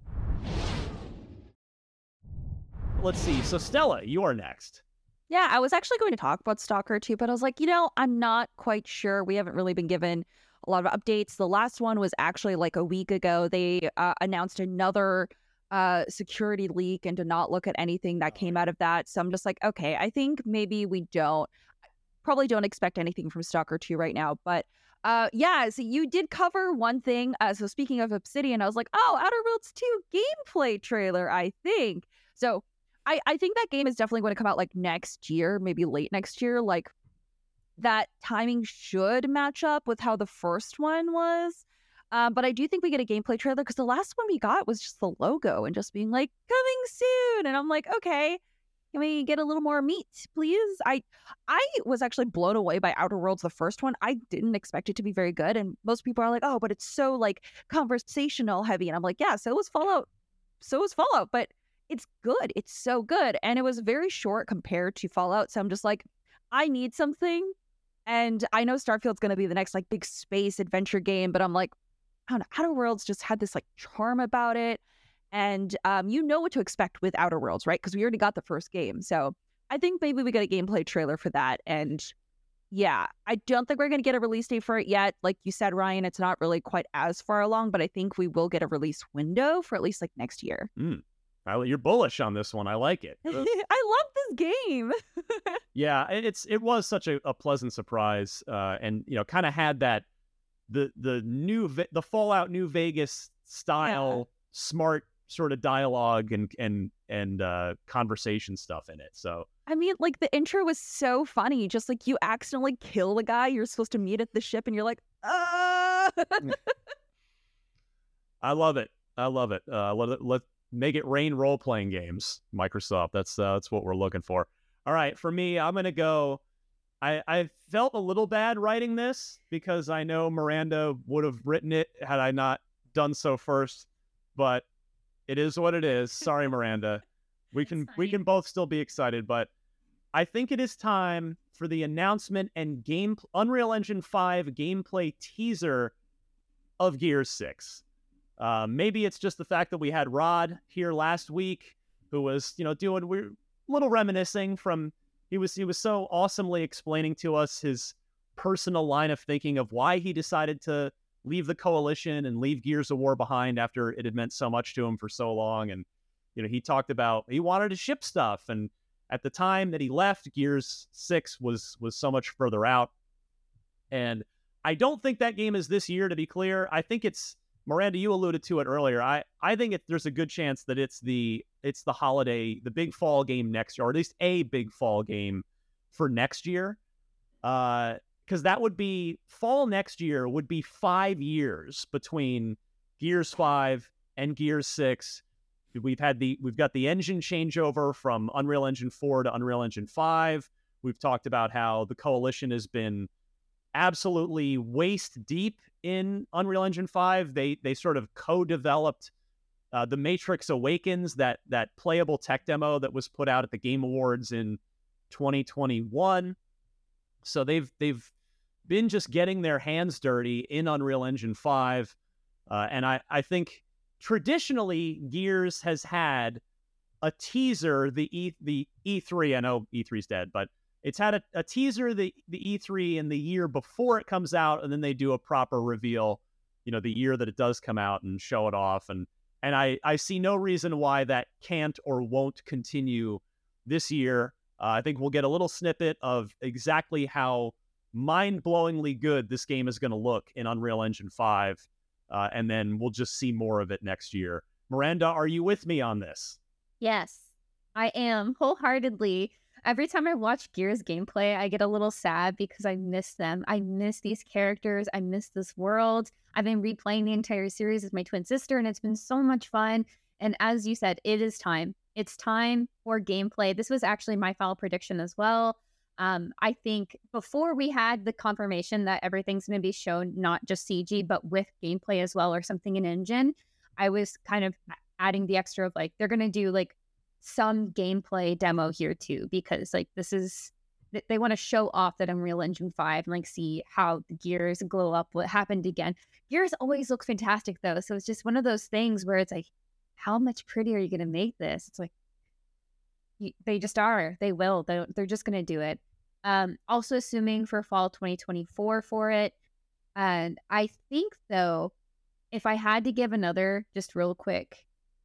Let's see. So Stella, you are next. Yeah, I was actually going to talk about Stalker too, but I was like, you know, I'm not quite sure. We haven't really been given a lot of updates. The last one was actually like a week ago. They uh, announced another uh, security leak and did not look at anything that came out of that. So I'm just like, okay, I think maybe we don't, probably don't expect anything from Stalker two right now. But uh, yeah, so you did cover one thing. Uh, so speaking of Obsidian, I was like, oh, Outer Worlds two gameplay trailer, I think. So I, I think that game is definitely going to come out like next year, maybe late next year. Like that timing should match up with how the first one was. Um, but I do think we get a gameplay trailer because the last one we got was just the logo and just being like, coming soon. And I'm like, okay, can we get a little more meat, please? I I was actually blown away by Outer Worlds, the first one. I didn't expect it to be very good. And most people are like, oh, but it's so like conversational heavy. And I'm like, yeah, so was Fallout. So was Fallout. But it's good. It's so good. And it was very short compared to Fallout. So I'm just like, I need something. And I know Starfield's going to be the next like big space adventure game, but I'm like, I don't know. Outer Worlds just had this like charm about it. And um, you know what to expect with Outer Worlds, right? Because we already got the first game. So I think maybe we get a gameplay trailer for that. And yeah, I don't think we're going to get a release date for it yet. Like you said, Ryan, it's not really quite as far along, but I think we will get a release window for at least like next year. Mm. I, you're bullish on this one. I like it. Uh, I love this game. yeah, it- it's it was such a, a pleasant surprise, uh, and you know, kind of had that the the new Ve- the Fallout New Vegas style, smart sort of dialogue and and and uh, conversation stuff in it. So I mean, like the intro was so funny. Just like you accidentally kill the guy you're supposed to meet at the ship, and you're like, ah. I love it. I love it. Uh, let it let make it rain role playing games. Microsoft. That's uh, that's what we're looking for. All right, for me, I'm gonna go. I I felt a little bad writing this because I know Miranda would have written it had I not done so first. But it is what it is. Sorry, Miranda. We can It's we fine. can both still be excited, but I think it is time for the announcement and game Unreal Engine five gameplay teaser of Gears six. Uh, maybe it's just the fact that we had Rod here last week, who was, you know, doing we're a little reminiscing from he was he was so awesomely explaining to us his personal line of thinking of why he decided to leave the Coalition and leave Gears of War behind after it had meant so much to him for so long. And you know, he talked about he wanted to ship stuff, and at the time that he left, Gears six was was so much further out. And I don't think that game is this year, to be clear. I think it's Miranda, you alluded to it earlier. I, I think it, there's a good chance that it's the it's the holiday, the big fall game next year, or at least a big fall game for next year. Uh, because that would be fall next year would be five years between Gears five and Gears six. We've had the we've got the engine changeover from Unreal Engine four to Unreal Engine five. We've talked about how the Coalition has been absolutely waist deep in Unreal Engine five. They they sort of co-developed uh, the Matrix Awakens, that that playable tech demo that was put out at the Game Awards in twenty twenty-one. So they've they've been just getting their hands dirty in Unreal Engine five. Uh, and I, I think traditionally Gears has had a teaser, the E the E three, I know E three's dead, but it's had a, a teaser, the, the E three in the year before it comes out, and then they do a proper reveal, you know, the year that it does come out and show it off. And and I, I see no reason why that can't or won't continue this year. Uh, I think we'll get a little snippet of exactly how mind-blowingly good this game is going to look in Unreal Engine five, uh, and then we'll just see more of it next year. Miranda, are you with me on this? Yes, I am wholeheartedly. Every time I watch Gears gameplay, I get a little sad because I miss them. I miss these characters. I miss this world. I've been replaying the entire series with my twin sister, and it's been so much fun. And as you said, it is time. It's time for gameplay. This was actually my final prediction as well. Um, I think before we had the confirmation that everything's going to be shown, not just C G, but with gameplay as well, or something in engine, I was kind of adding the extra of like, they're going to do like some gameplay demo here too, because like this is, they want to show off that Unreal Engine five and like see how the Gears glow up, what happened again. Gears always look fantastic though. So it's just one of those things where it's like, how much prettier are you going to make this? It's like, you, they just are. They will. They, they're just going to do it. Um, also assuming for fall twenty twenty-four for it. And I think though, if I had to give another just real quick,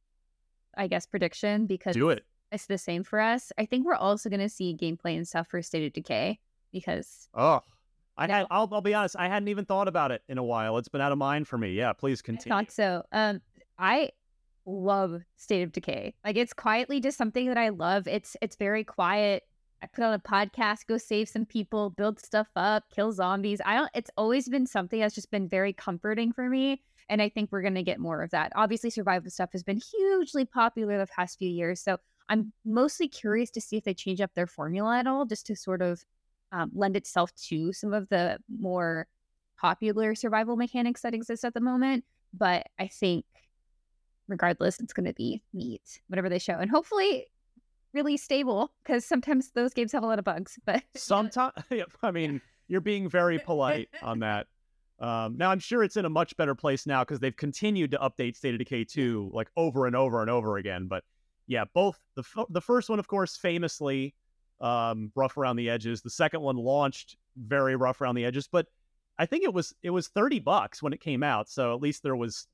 I guess, prediction, because do it. It's the same for us. I think we're also going to see gameplay and stuff for State of Decay because... Oh, I had, I'll, I'll be honest, I hadn't even thought about it in a while. It's been out of mind for me. Yeah, please continue. I thought so. Um, I love State of Decay. Like, it's quietly just something that I love. It's it's very quiet. I put on a podcast, go save some people, build stuff up, kill zombies. I don't. It's always been something that's just been very comforting for me, and I think we're going to get more of that. Obviously, survival stuff has been hugely popular the past few years, so I'm mostly curious to see if they change up their formula at all, just to sort of um, lend itself to some of the more popular survival mechanics that exist at the moment. But I think, regardless, it's going to be neat, whatever they show, and hopefully really stable, because sometimes those games have a lot of bugs. But sometimes, I mean, you're being very polite on that. Um, now, I'm sure it's in a much better place now because they've continued to update State of Decay two like over and over and over again. But yeah, both the f- the first one, of course, famously um, rough around the edges. The second one launched very rough around the edges, but I think it was it was thirty bucks when it came out, so at least there was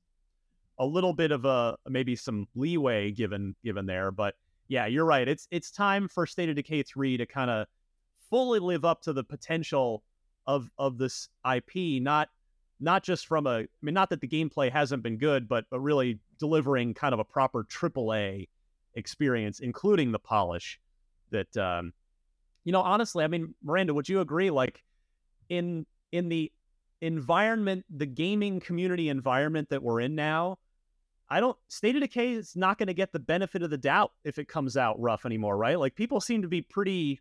a little bit of a maybe some leeway given given there. But yeah, you're right. It's it's time for State of Decay three to kind of fully live up to the potential of of this I P. Not not just from a, I mean, not that the gameplay hasn't been good, but but really delivering kind of a proper triple A experience, including the polish that, um, you know, honestly, I mean, Miranda, would you agree? Like in in the environment, the gaming community environment that we're in now, I don't, State of Decay is not going to get the benefit of the doubt if it comes out rough anymore, right? Like people seem to be pretty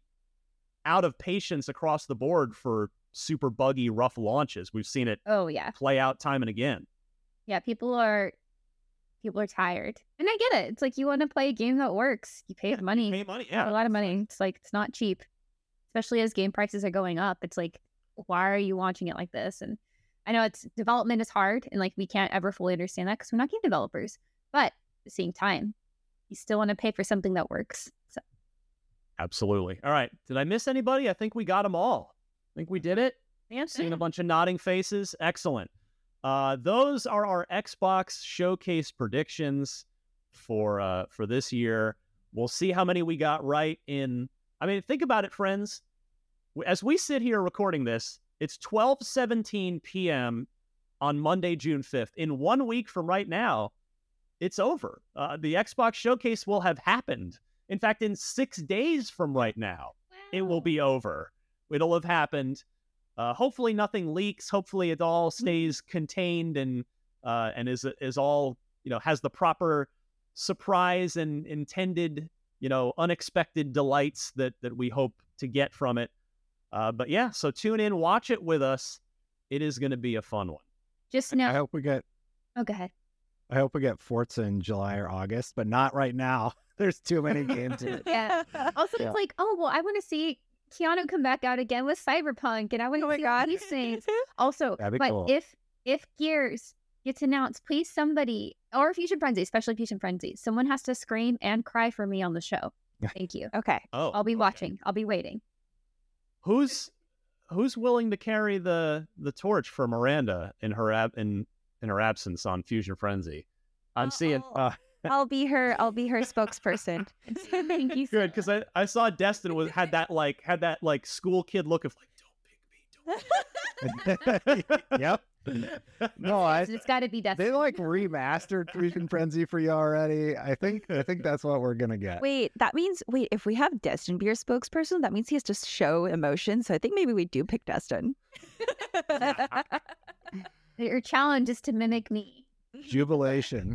out of patience across the board for super buggy, rough launches. We've seen it oh yeah play out time and again. Yeah, people are people are tired, and I get it. It's like you want to play a game that works. You pay Yeah, the money, you pay money, yeah, a lot of money. It's like it's not cheap, especially as game prices are going up. It's like, why are you launching it like this? And I know it's development is hard, and like we can't ever fully understand that because we're not game developers. But at the same time, you still want to pay for something that works. So. Absolutely. All right. Did I miss anybody? I think we got them all. I think we did it. Yeah, Seeing a bunch of nodding faces. Excellent. Uh, those are our Xbox Showcase predictions for uh, for this year. We'll see how many we got right in. I mean, think about it, friends. As we sit here recording this, it's twelve seventeen p.m. on Monday, June fifth. In one week from right now, it's over. Uh, the Xbox Showcase will have happened. In fact, in six days from right now, wow. it will be over. It'll have happened. Uh, hopefully nothing leaks. Hopefully it all stays contained and uh, and is is all, you know, has the proper surprise and intended, you know, unexpected delights that that we hope to get from it. Uh, but yeah, so tune in, watch it with us. It is going to be a fun one. Just know. I hope we get. Oh, go ahead. I hope we get Forza in July or August, but not right now. There's too many games. In it. Yeah. Also, Yeah. it's like, oh well, I want to see Keanu come back out again with Cyberpunk, and I want to Oh my see God. all these things. Also, That'd be but cool. if if Gears gets announced, please somebody or Fusion Frenzy, especially Fusion Frenzy, someone has to scream and cry for me on the show. Thank you. Okay. Oh, I'll be okay. watching. I'll be waiting. Who's who's willing to carry the the torch for Miranda in her ab- in in her absence on Fusion Frenzy? I'm I'll- seeing. I'll, Uh, I'll be her. I'll be her spokesperson. Thank you. Good, because I, I saw Destin was had that like had that like school kid look of like, don't pick me, don't yep. No, I. It's got to be Destiny. They like remastered Fusion Frenzy for you already. I think. I think that's what we're gonna get. Wait, that means wait. If we have Destin be our spokesperson, that means he has to show emotion. So I think maybe we do pick Destin. Your challenge is to mimic me. Jubilation.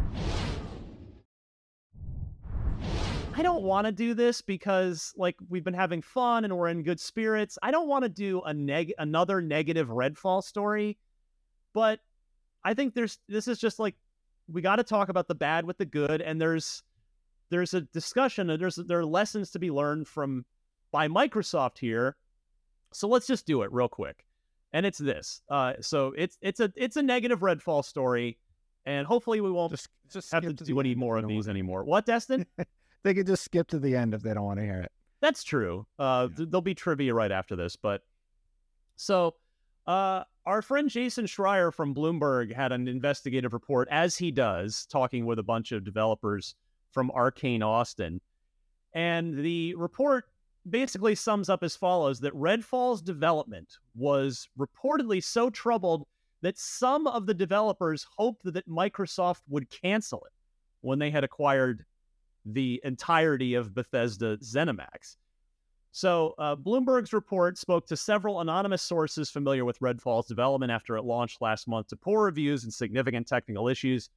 I don't want to do this because like we've been having fun and we're in good spirits. I don't want to do a neg another negative Redfall story, but I think there's this is just like we got to talk about the bad with the good, and there's there's a discussion and there's there are lessons to be learned from by Microsoft here. So let's just do it real quick. And it's this. Uh, so it's it's a it's a negative Redfall story, and hopefully we won't Just, just have to skip to do the any end if more they of don't these want- anymore. What, Destin? They could just skip to the end if they don't want to hear it. That's true. Uh, Yeah. th- there'll be trivia right after this, but so uh, our friend Jason Schreier from Bloomberg had an investigative report, as he does, talking with a bunch of developers from Arcane Austin, and the report basically sums up as follows: that Redfall's development was reportedly so troubled that some of the developers hoped that Microsoft would cancel it when they had acquired the entirety of Bethesda ZeniMax. So uh, Bloomberg's report spoke to several anonymous sources familiar with Redfall's development after it launched last month to poor reviews and significant technical issues.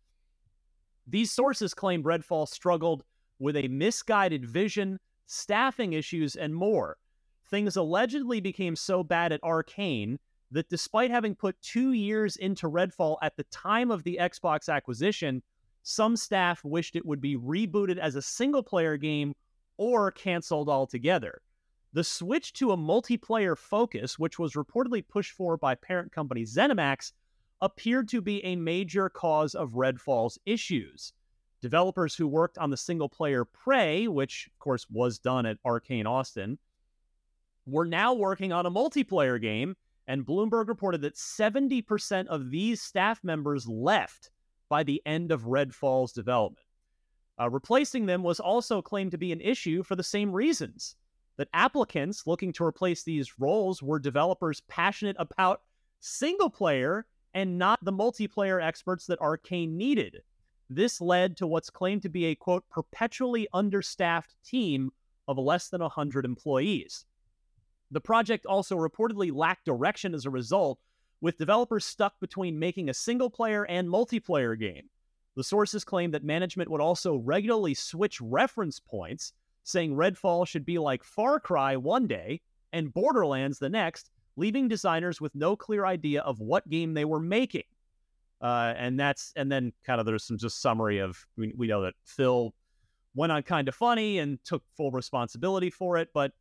These sources claimed Redfall struggled with a misguided vision, staffing issues, and more. Things allegedly became so bad at Arcane that despite having put two years into Redfall at the time of the Xbox acquisition, some staff wished it would be rebooted as a single-player game or canceled altogether. The switch to a multiplayer focus, which was reportedly pushed for by parent company ZeniMax, appeared to be a major cause of Redfall's issues. Developers who worked on the single-player Prey, which, of course, was done at Arcane Austin, were now working on a multiplayer game, and Bloomberg reported that seventy percent of these staff members left by the end of Redfall's development. Uh, replacing them was also claimed to be an issue for the same reasons, that applicants looking to replace these roles were developers passionate about single-player and not the multiplayer experts that Arcane needed. This led to what's claimed to be a, quote, perpetually understaffed team of less than one hundred employees. The project also reportedly lacked direction as a result, with developers stuck between making a single-player and multiplayer game. The sources claim that management would also regularly switch reference points, saying Redfall should be like Far Cry one day and Borderlands the next, leaving designers with no clear idea of what game they were making. Uh, and that's and then kind of there's some just summary of we, we know that Phil went on Kind of Funny and took full responsibility for it, but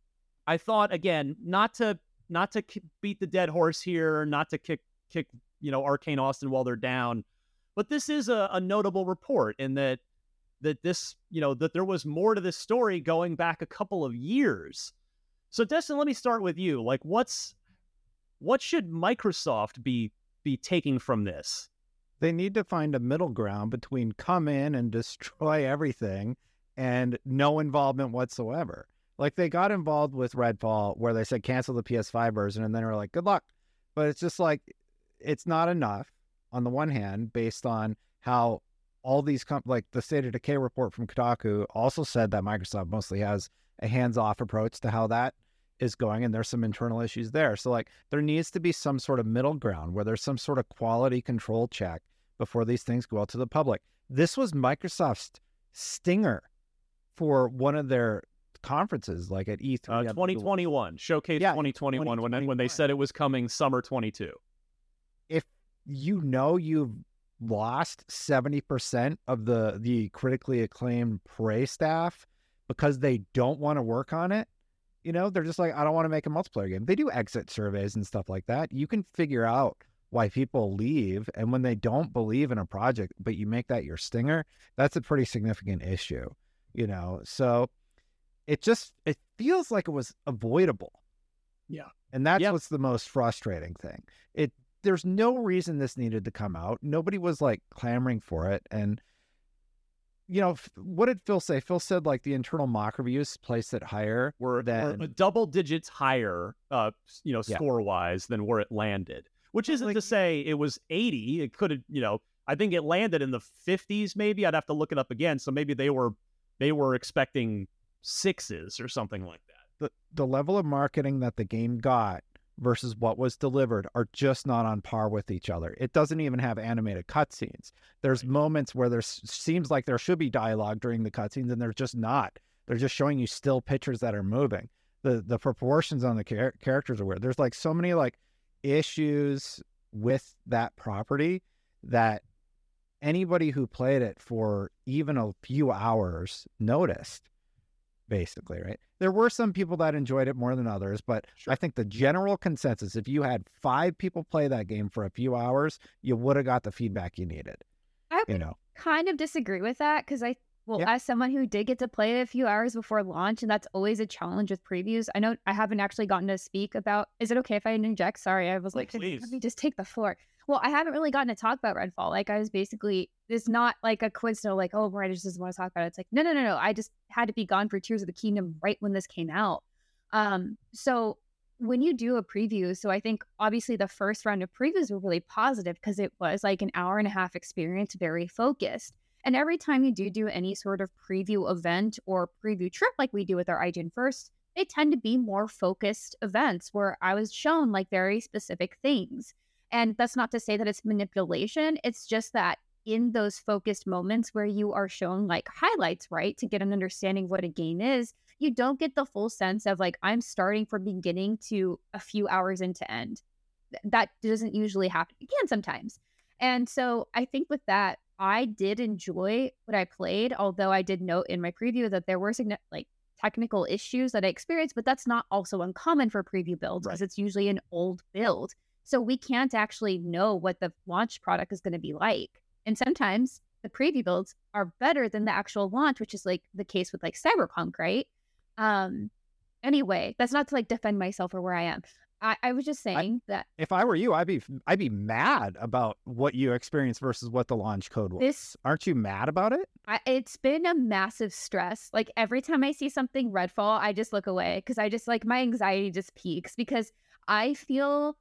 I thought again not to not to k- beat the dead horse here, not to kick kick you know Arcane Austin while they're down, but this is a, a notable report in that that this you know that there was more to this story going back a couple of years. So Destin, let me start with you. Like, what's what should Microsoft be be taking from this? They need to find a middle ground between come in and destroy everything and no involvement whatsoever. Like, they got involved with Redfall where they said cancel the P S five version, and then they were like, good luck. But it's just like, it's not enough on the one hand, based on how all these, comp- like the State of Decay report from Kotaku also said that Microsoft mostly has a hands-off approach to how that is going, and there's some internal issues there. So like there needs to be some sort of middle ground where there's some sort of quality control check before these things go out to the public. This was Microsoft's stinger for one of their conferences, like at E three. Uh, twenty twenty-one, Showcase Yeah, twenty twenty-one, when, when they twenty twenty-one. said it was coming summer twenty-two. If you know you've lost seventy percent of the, the critically acclaimed Prey staff because they don't want to work on it, you know, they're just like, I don't want to make a multiplayer game. They do exit surveys and stuff like that. You can figure out why people leave. And when they don't believe in a project, but you make that your stinger, that's a pretty significant issue, you know? So it just, it feels like it was avoidable. Yeah. And that's Yep. what's the most frustrating thing. It, there's no reason this needed to come out. Nobody was like clamoring for it. And, you know, f- what did Phil say? Phil said like the internal mock reviews placed it higher We're, than, we're a double digits higher, uh, you know, Yeah. score wise than where it landed, which isn't Like- to say it was eighty. It could have, you know, I think it landed in the fifties. Maybe I'd have to look it up again. So maybe they were, they were expecting sixes or something like that. the, the level of marketing that the game got versus what was delivered are just not on par with each other. It doesn't even have animated cutscenes. There's Right. moments where there seems like there should be dialogue during the cutscenes, and there's just not. They're just showing you still pictures that are moving. The the proportions on the char- characters are weird. There's like so many like issues with that property that anybody who played it for even a few hours noticed, basically, right? There were some people that enjoyed it more than others, but Sure. I think the general consensus, if you had five people play that game for a few hours, you would have got the feedback you needed, I you would know? kind of disagree with that because I, well, Yeah. as someone who did get to play it a few hours before launch, and that's always a challenge with previews. I know I haven't actually gotten to speak about. Is it okay if I interject? Sorry, I was like, Please. let me just take the floor. Well, I haven't really gotten to talk about Redfall. Like, I was basically, it's not like a coincidental, like, oh, Miranda just doesn't want to talk about it. It's like, no, no, no, no. I just had to be gone for Tears of the Kingdom right when this came out. Um, so when you do a preview, so I think obviously the first round of previews were really positive because it was like an hour and a half experience, very focused. And every time you do do any sort of preview event or preview trip like we do with our I G N First, they tend to be more focused events where I was shown like very specific things. And that's not to say that it's manipulation. It's just that in those focused moments where you are shown like highlights, right, to get an understanding of what a game is, you don't get the full sense of like, I'm starting from beginning to a few hours into end. Th- That doesn't usually happen. It can sometimes. And so I think with that, I did enjoy what I played, although I did note in my preview that there were signi- like technical issues that I experienced, but that's not also uncommon for preview builds because Right. it's usually an old build. So we can't actually know what the launch product is going to be like. And sometimes the preview builds are better than the actual launch, which is like the case with like Cyberpunk, right? Um, anyway, that's not to like defend myself or where I am. I, I was just saying that If I were you, I'd be I'd be mad about what you experienced versus what the launch code was. this Aren't you mad about it? I, it's been a massive stress. Like every time I see something Redfall, I just look away because I just like my anxiety just peaks because I feel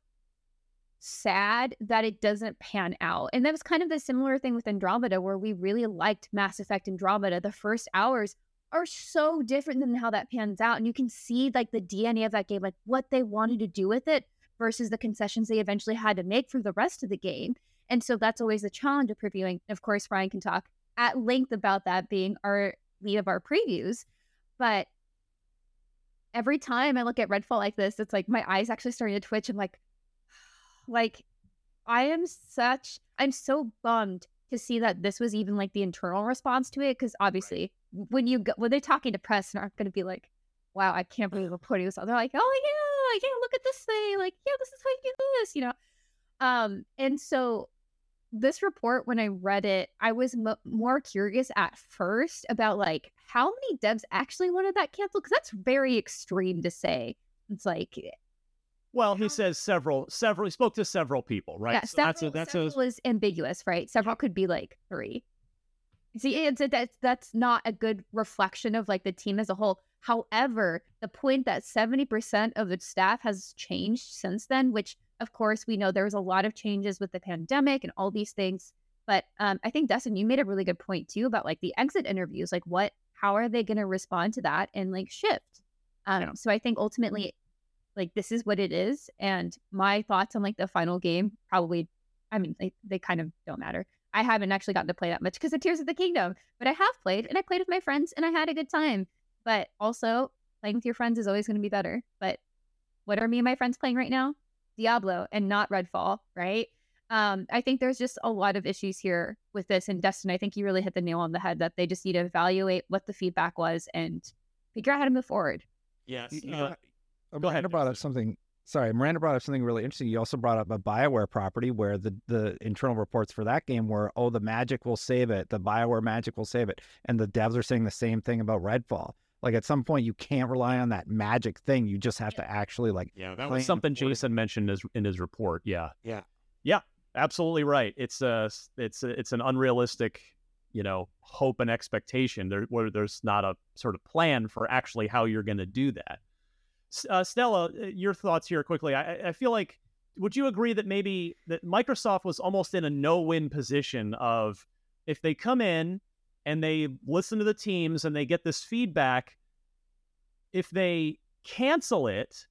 sad that it doesn't pan out. And that was kind of the similar thing with Andromeda, where we really liked Mass Effect Andromeda. The first hours are so different than how that pans out. And you can see like the D N A of that game, like what they wanted to do with it versus the concessions they eventually had to make for the rest of the game. And so that's always the challenge of previewing. Of course, Ryan can talk at length about that being our lead of our previews. But every time I look at Redfall like this, it's like my eyes actually starting to twitch. I'm like, like, I am such, I'm so bummed to see that this was even like the internal response to it. Because obviously, when you go, when they're talking to press, they're not going to be like, wow, I can't believe we're putting this on. They're like, oh yeah, yeah, look at this thing. Like, yeah, this is how you do this, you know? Um, and so this report, when I read it, I was mo more curious at first about like how many devs actually wanted that canceled, because that's very extreme to say. It's like, Well, he says several, several. He spoke to several people, right? yeah, so several, that's a, that's several a, is ambiguous, right? Several could be like three. See, it's a, that's that's not a good reflection of like the team as a whole. However, the point that seventy percent of the staff has changed since then, which of course, we know there was a lot of changes with the pandemic and all these things. But um, I think, Dustin, you made a really good point too about like the exit interviews. Like, what, how are they going to respond to that and like shift? Um, Yeah. So I think ultimately, like, this is what it is. And my thoughts on like the final game probably, I mean, they, they kind of don't matter. I haven't actually gotten to play that much because of Tears of the Kingdom, but I have played and I played with my friends and I had a good time. But also, playing with your friends is always going to be better. But what are me and my friends playing right now? Diablo and not Redfall, right? Um, I think there's just a lot of issues here with this. And Dustin, I think you really hit the nail on the head that they just need to evaluate what the feedback was and figure out how to move forward. Yes. You- you Uh, know, go Miranda ahead, brought up Justin. something. Sorry, Miranda brought up something really interesting. You also brought up a BioWare property where the, the internal reports for that game were, oh, the magic will save it. The BioWare magic will save it. And the devs are saying the same thing about Redfall. Like at some point, you can't rely on that magic thing. You just have to actually like. Yeah, that play was something and force Jason mentioned as, in his report. Yeah. Yeah. Yeah, absolutely right. It's a, it's a, it's an unrealistic, you know, hope and expectation there where there's not a sort of plan for actually how you're going to do that. Uh, Stella, your thoughts here quickly. I, I feel like, would you agree that maybe that Microsoft was almost in a no-win position of if they come in and they listen to the teams and they get this feedback, if they cancel it,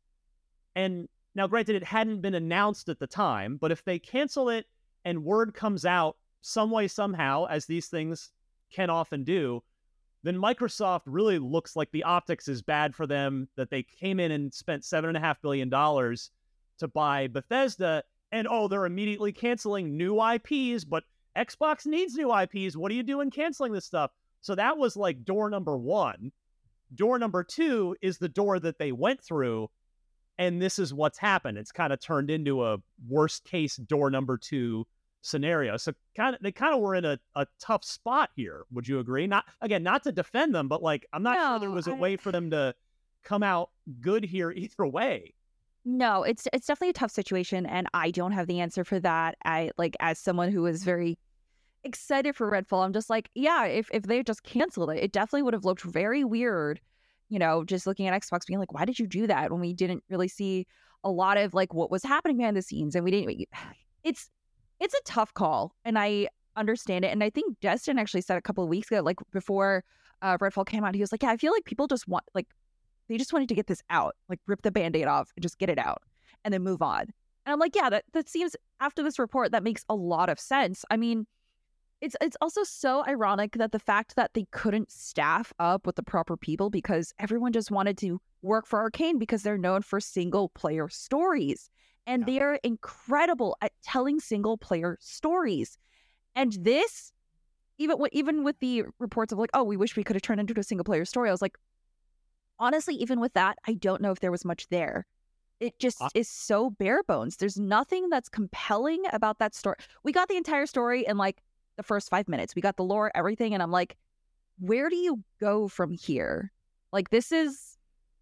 and now granted it hadn't been announced at the time, but if they cancel it and word comes out some way, somehow, as these things can often do, then Microsoft really looks like the optics is bad for them, that they came in and spent seven point five billion dollars to buy Bethesda, and oh, they're immediately canceling new I Ps, but Xbox needs new I Ps. What are you doing canceling this stuff? So that was like door number one. Door number two is the door that they went through, and this is what's happened. It's kind of turned into a worst case door number two scenario. So kind of they kind of were in a, a tough spot here. Would you agree? Not again, not to defend them, but like I'm not sure there No, was a I- way for them to come out good here either way. No, it's it's definitely a tough situation, and I don't have the answer for that. I like as someone who is very excited for Redfall, I'm just like, yeah, if if they just canceled it, it definitely would have looked very weird. You know, just looking at Xbox being like, why did you do that when we didn't really see a lot of like what was happening behind the scenes, and we didn't. It's it's a tough call, and I understand it. And I think Destin actually said a couple of weeks ago, like before uh, Redfall came out, he was like, yeah, I feel like people just want like. They just wanted to get this out, like rip the Band-Aid off and just get it out and then move on. And I'm like, yeah, that, that seems, after this report, that makes a lot of sense. I mean, it's it's also so ironic that the fact that they couldn't staff up with the proper people because everyone just wanted to work for Arcane because they're known for single-player stories. And Yeah. they are incredible at telling single-player stories. And this, even, w- even with the reports of like, oh, we wish we could have turned it into a single-player story, I was like, honestly, even with that, I don't know if there was much there. It just Uh, is so bare bones. There's nothing that's compelling about that story. We got the entire story in like the first five minutes. We got the lore, everything. And I'm like, where do you go from here? Like, this is.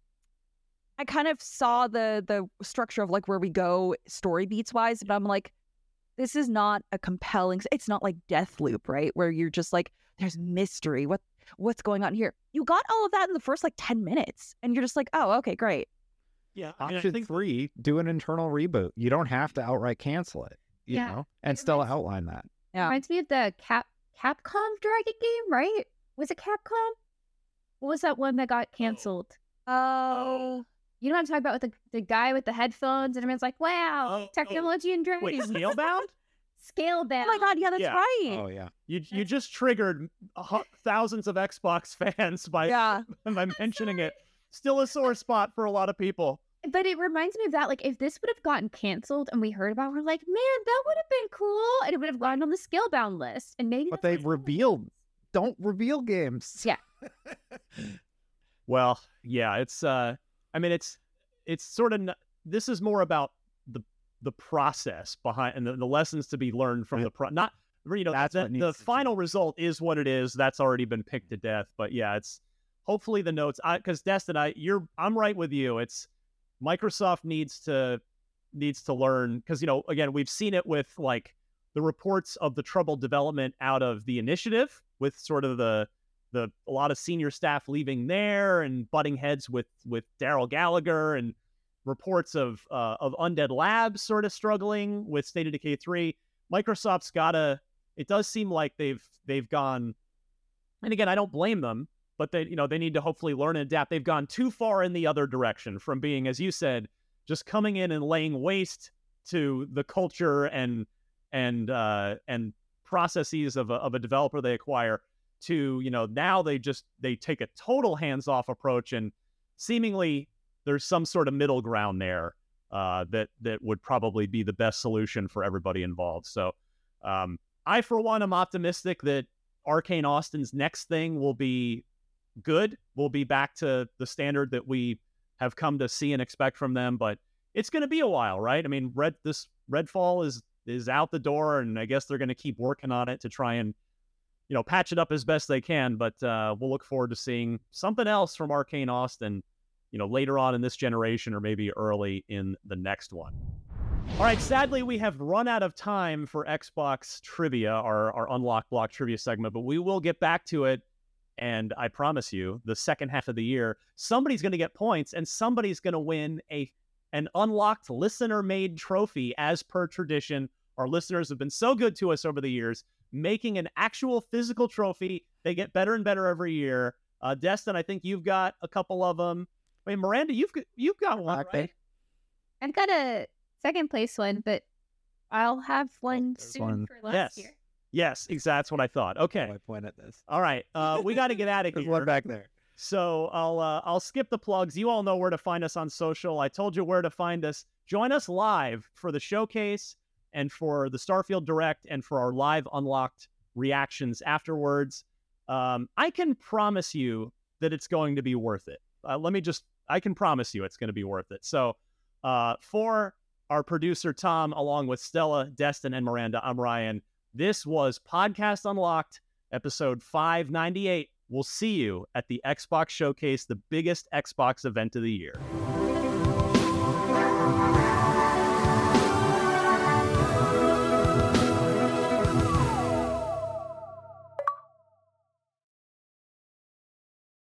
I kind of saw the the structure of like where we go story beats wise, but I'm like, this is not a compelling. It's not like Deathloop, right? Where you're just like, there's mystery. What what's going on here? You got all of that in the first like ten minutes, and you're just like, oh, okay, great. Yeah, I mean, I Option think three, do an internal reboot. You don't have to outright cancel it, you Yeah. know, and It still reminds- outline that. Yeah. Reminds me of the Cap Capcom Dragon game, right? Was it Capcom? What was that one that got canceled? Oh, You know what I'm talking about with the, the guy with the headphones, and everyone's like, wow, Oh, oh. technology and Dragon. wait, Scalebound? Scale down. oh my God, yeah, that's Yeah. right. Oh yeah, You you just triggered a hu- thousands of Xbox fans by Yeah. by mentioning it. Still a sore spot for a lot of people. But it reminds me of that. Like, if this would have gotten canceled and we heard about it, we're like, man, that would have been cool. And it would have gone on the Scalebound list. And maybe but that's they what- revealed. Don't reveal games. Yeah. Well, yeah, it's uh I mean it's it's sort of n- this is more about the the process behind and the, the lessons to be learned from Right. the pro not you know That's the, what needs the to final change. result is what it is. That's already been picked to death. But yeah, it's hopefully the notes I because Destin, I you're I'm right with you. It's Microsoft needs to needs to learn because you know again we've seen it with like the reports of the troubled development out of the initiative with sort of the the a lot of senior staff leaving there and butting heads with with Daryl Gallagher and reports of uh, of Undead Labs sort of struggling with State of Decay three. Microsoft's gotta. It does seem like they've they've gone, and again, I don't blame them, but they you know they need to hopefully learn and adapt. They've gone too far in the other direction from being, as you said, just coming in and laying waste to the culture and and uh, and processes of a, of a developer they acquire. To you know now they just they take a total hands-off approach, and seemingly there's some sort of middle ground there uh, that that would probably be the best solution for everybody involved. So. Um, I, for one, am optimistic that Arcane Austin's next thing will be good. We'll be back to the standard that we have come to see and expect from them, but it's going to be a while, right? I mean, Red this Redfall is is out the door, and I guess they're going to keep working on it to try and, you know, patch it up as best they can, but uh, we'll look forward to seeing something else from Arcane Austin, you know, later on in this generation or maybe early in the next one. All right, sadly, we have run out of time for Xbox Trivia, our, our Unlock Block Trivia segment, but we will get back to it. And I promise you, the second half of the year, somebody's going to get points and somebody's going to win a an unlocked listener-made trophy as per tradition. Our listeners have been so good to us over the years, making an actual physical trophy. They get better and better every year. Uh, Destin, I think you've got a couple of them. I mean, Miranda, you've, you've got one, right? I've got a second place one, but I'll have one Oh, soon one. for last Yes. year. Yes, exactly. That's what I thought. Okay. I point at this. All right. Uh, we got to get out of There's here. one back there. So I'll uh, I'll skip the plugs. You all know where to find us on social. I told you where to find us. Join us live for the showcase and for the Starfield Direct and for our live Unlocked reactions afterwards. Um, I can promise you that it's going to be worth it. Uh, let me just, I can promise you it's going to be worth it. So uh, for our producer, Tom, along with Stella, Destin, and Miranda, I'm Ryan. This was Podcast Unlocked, episode five ninety-eight. We'll see you at the Xbox Showcase, the biggest Xbox event of the year.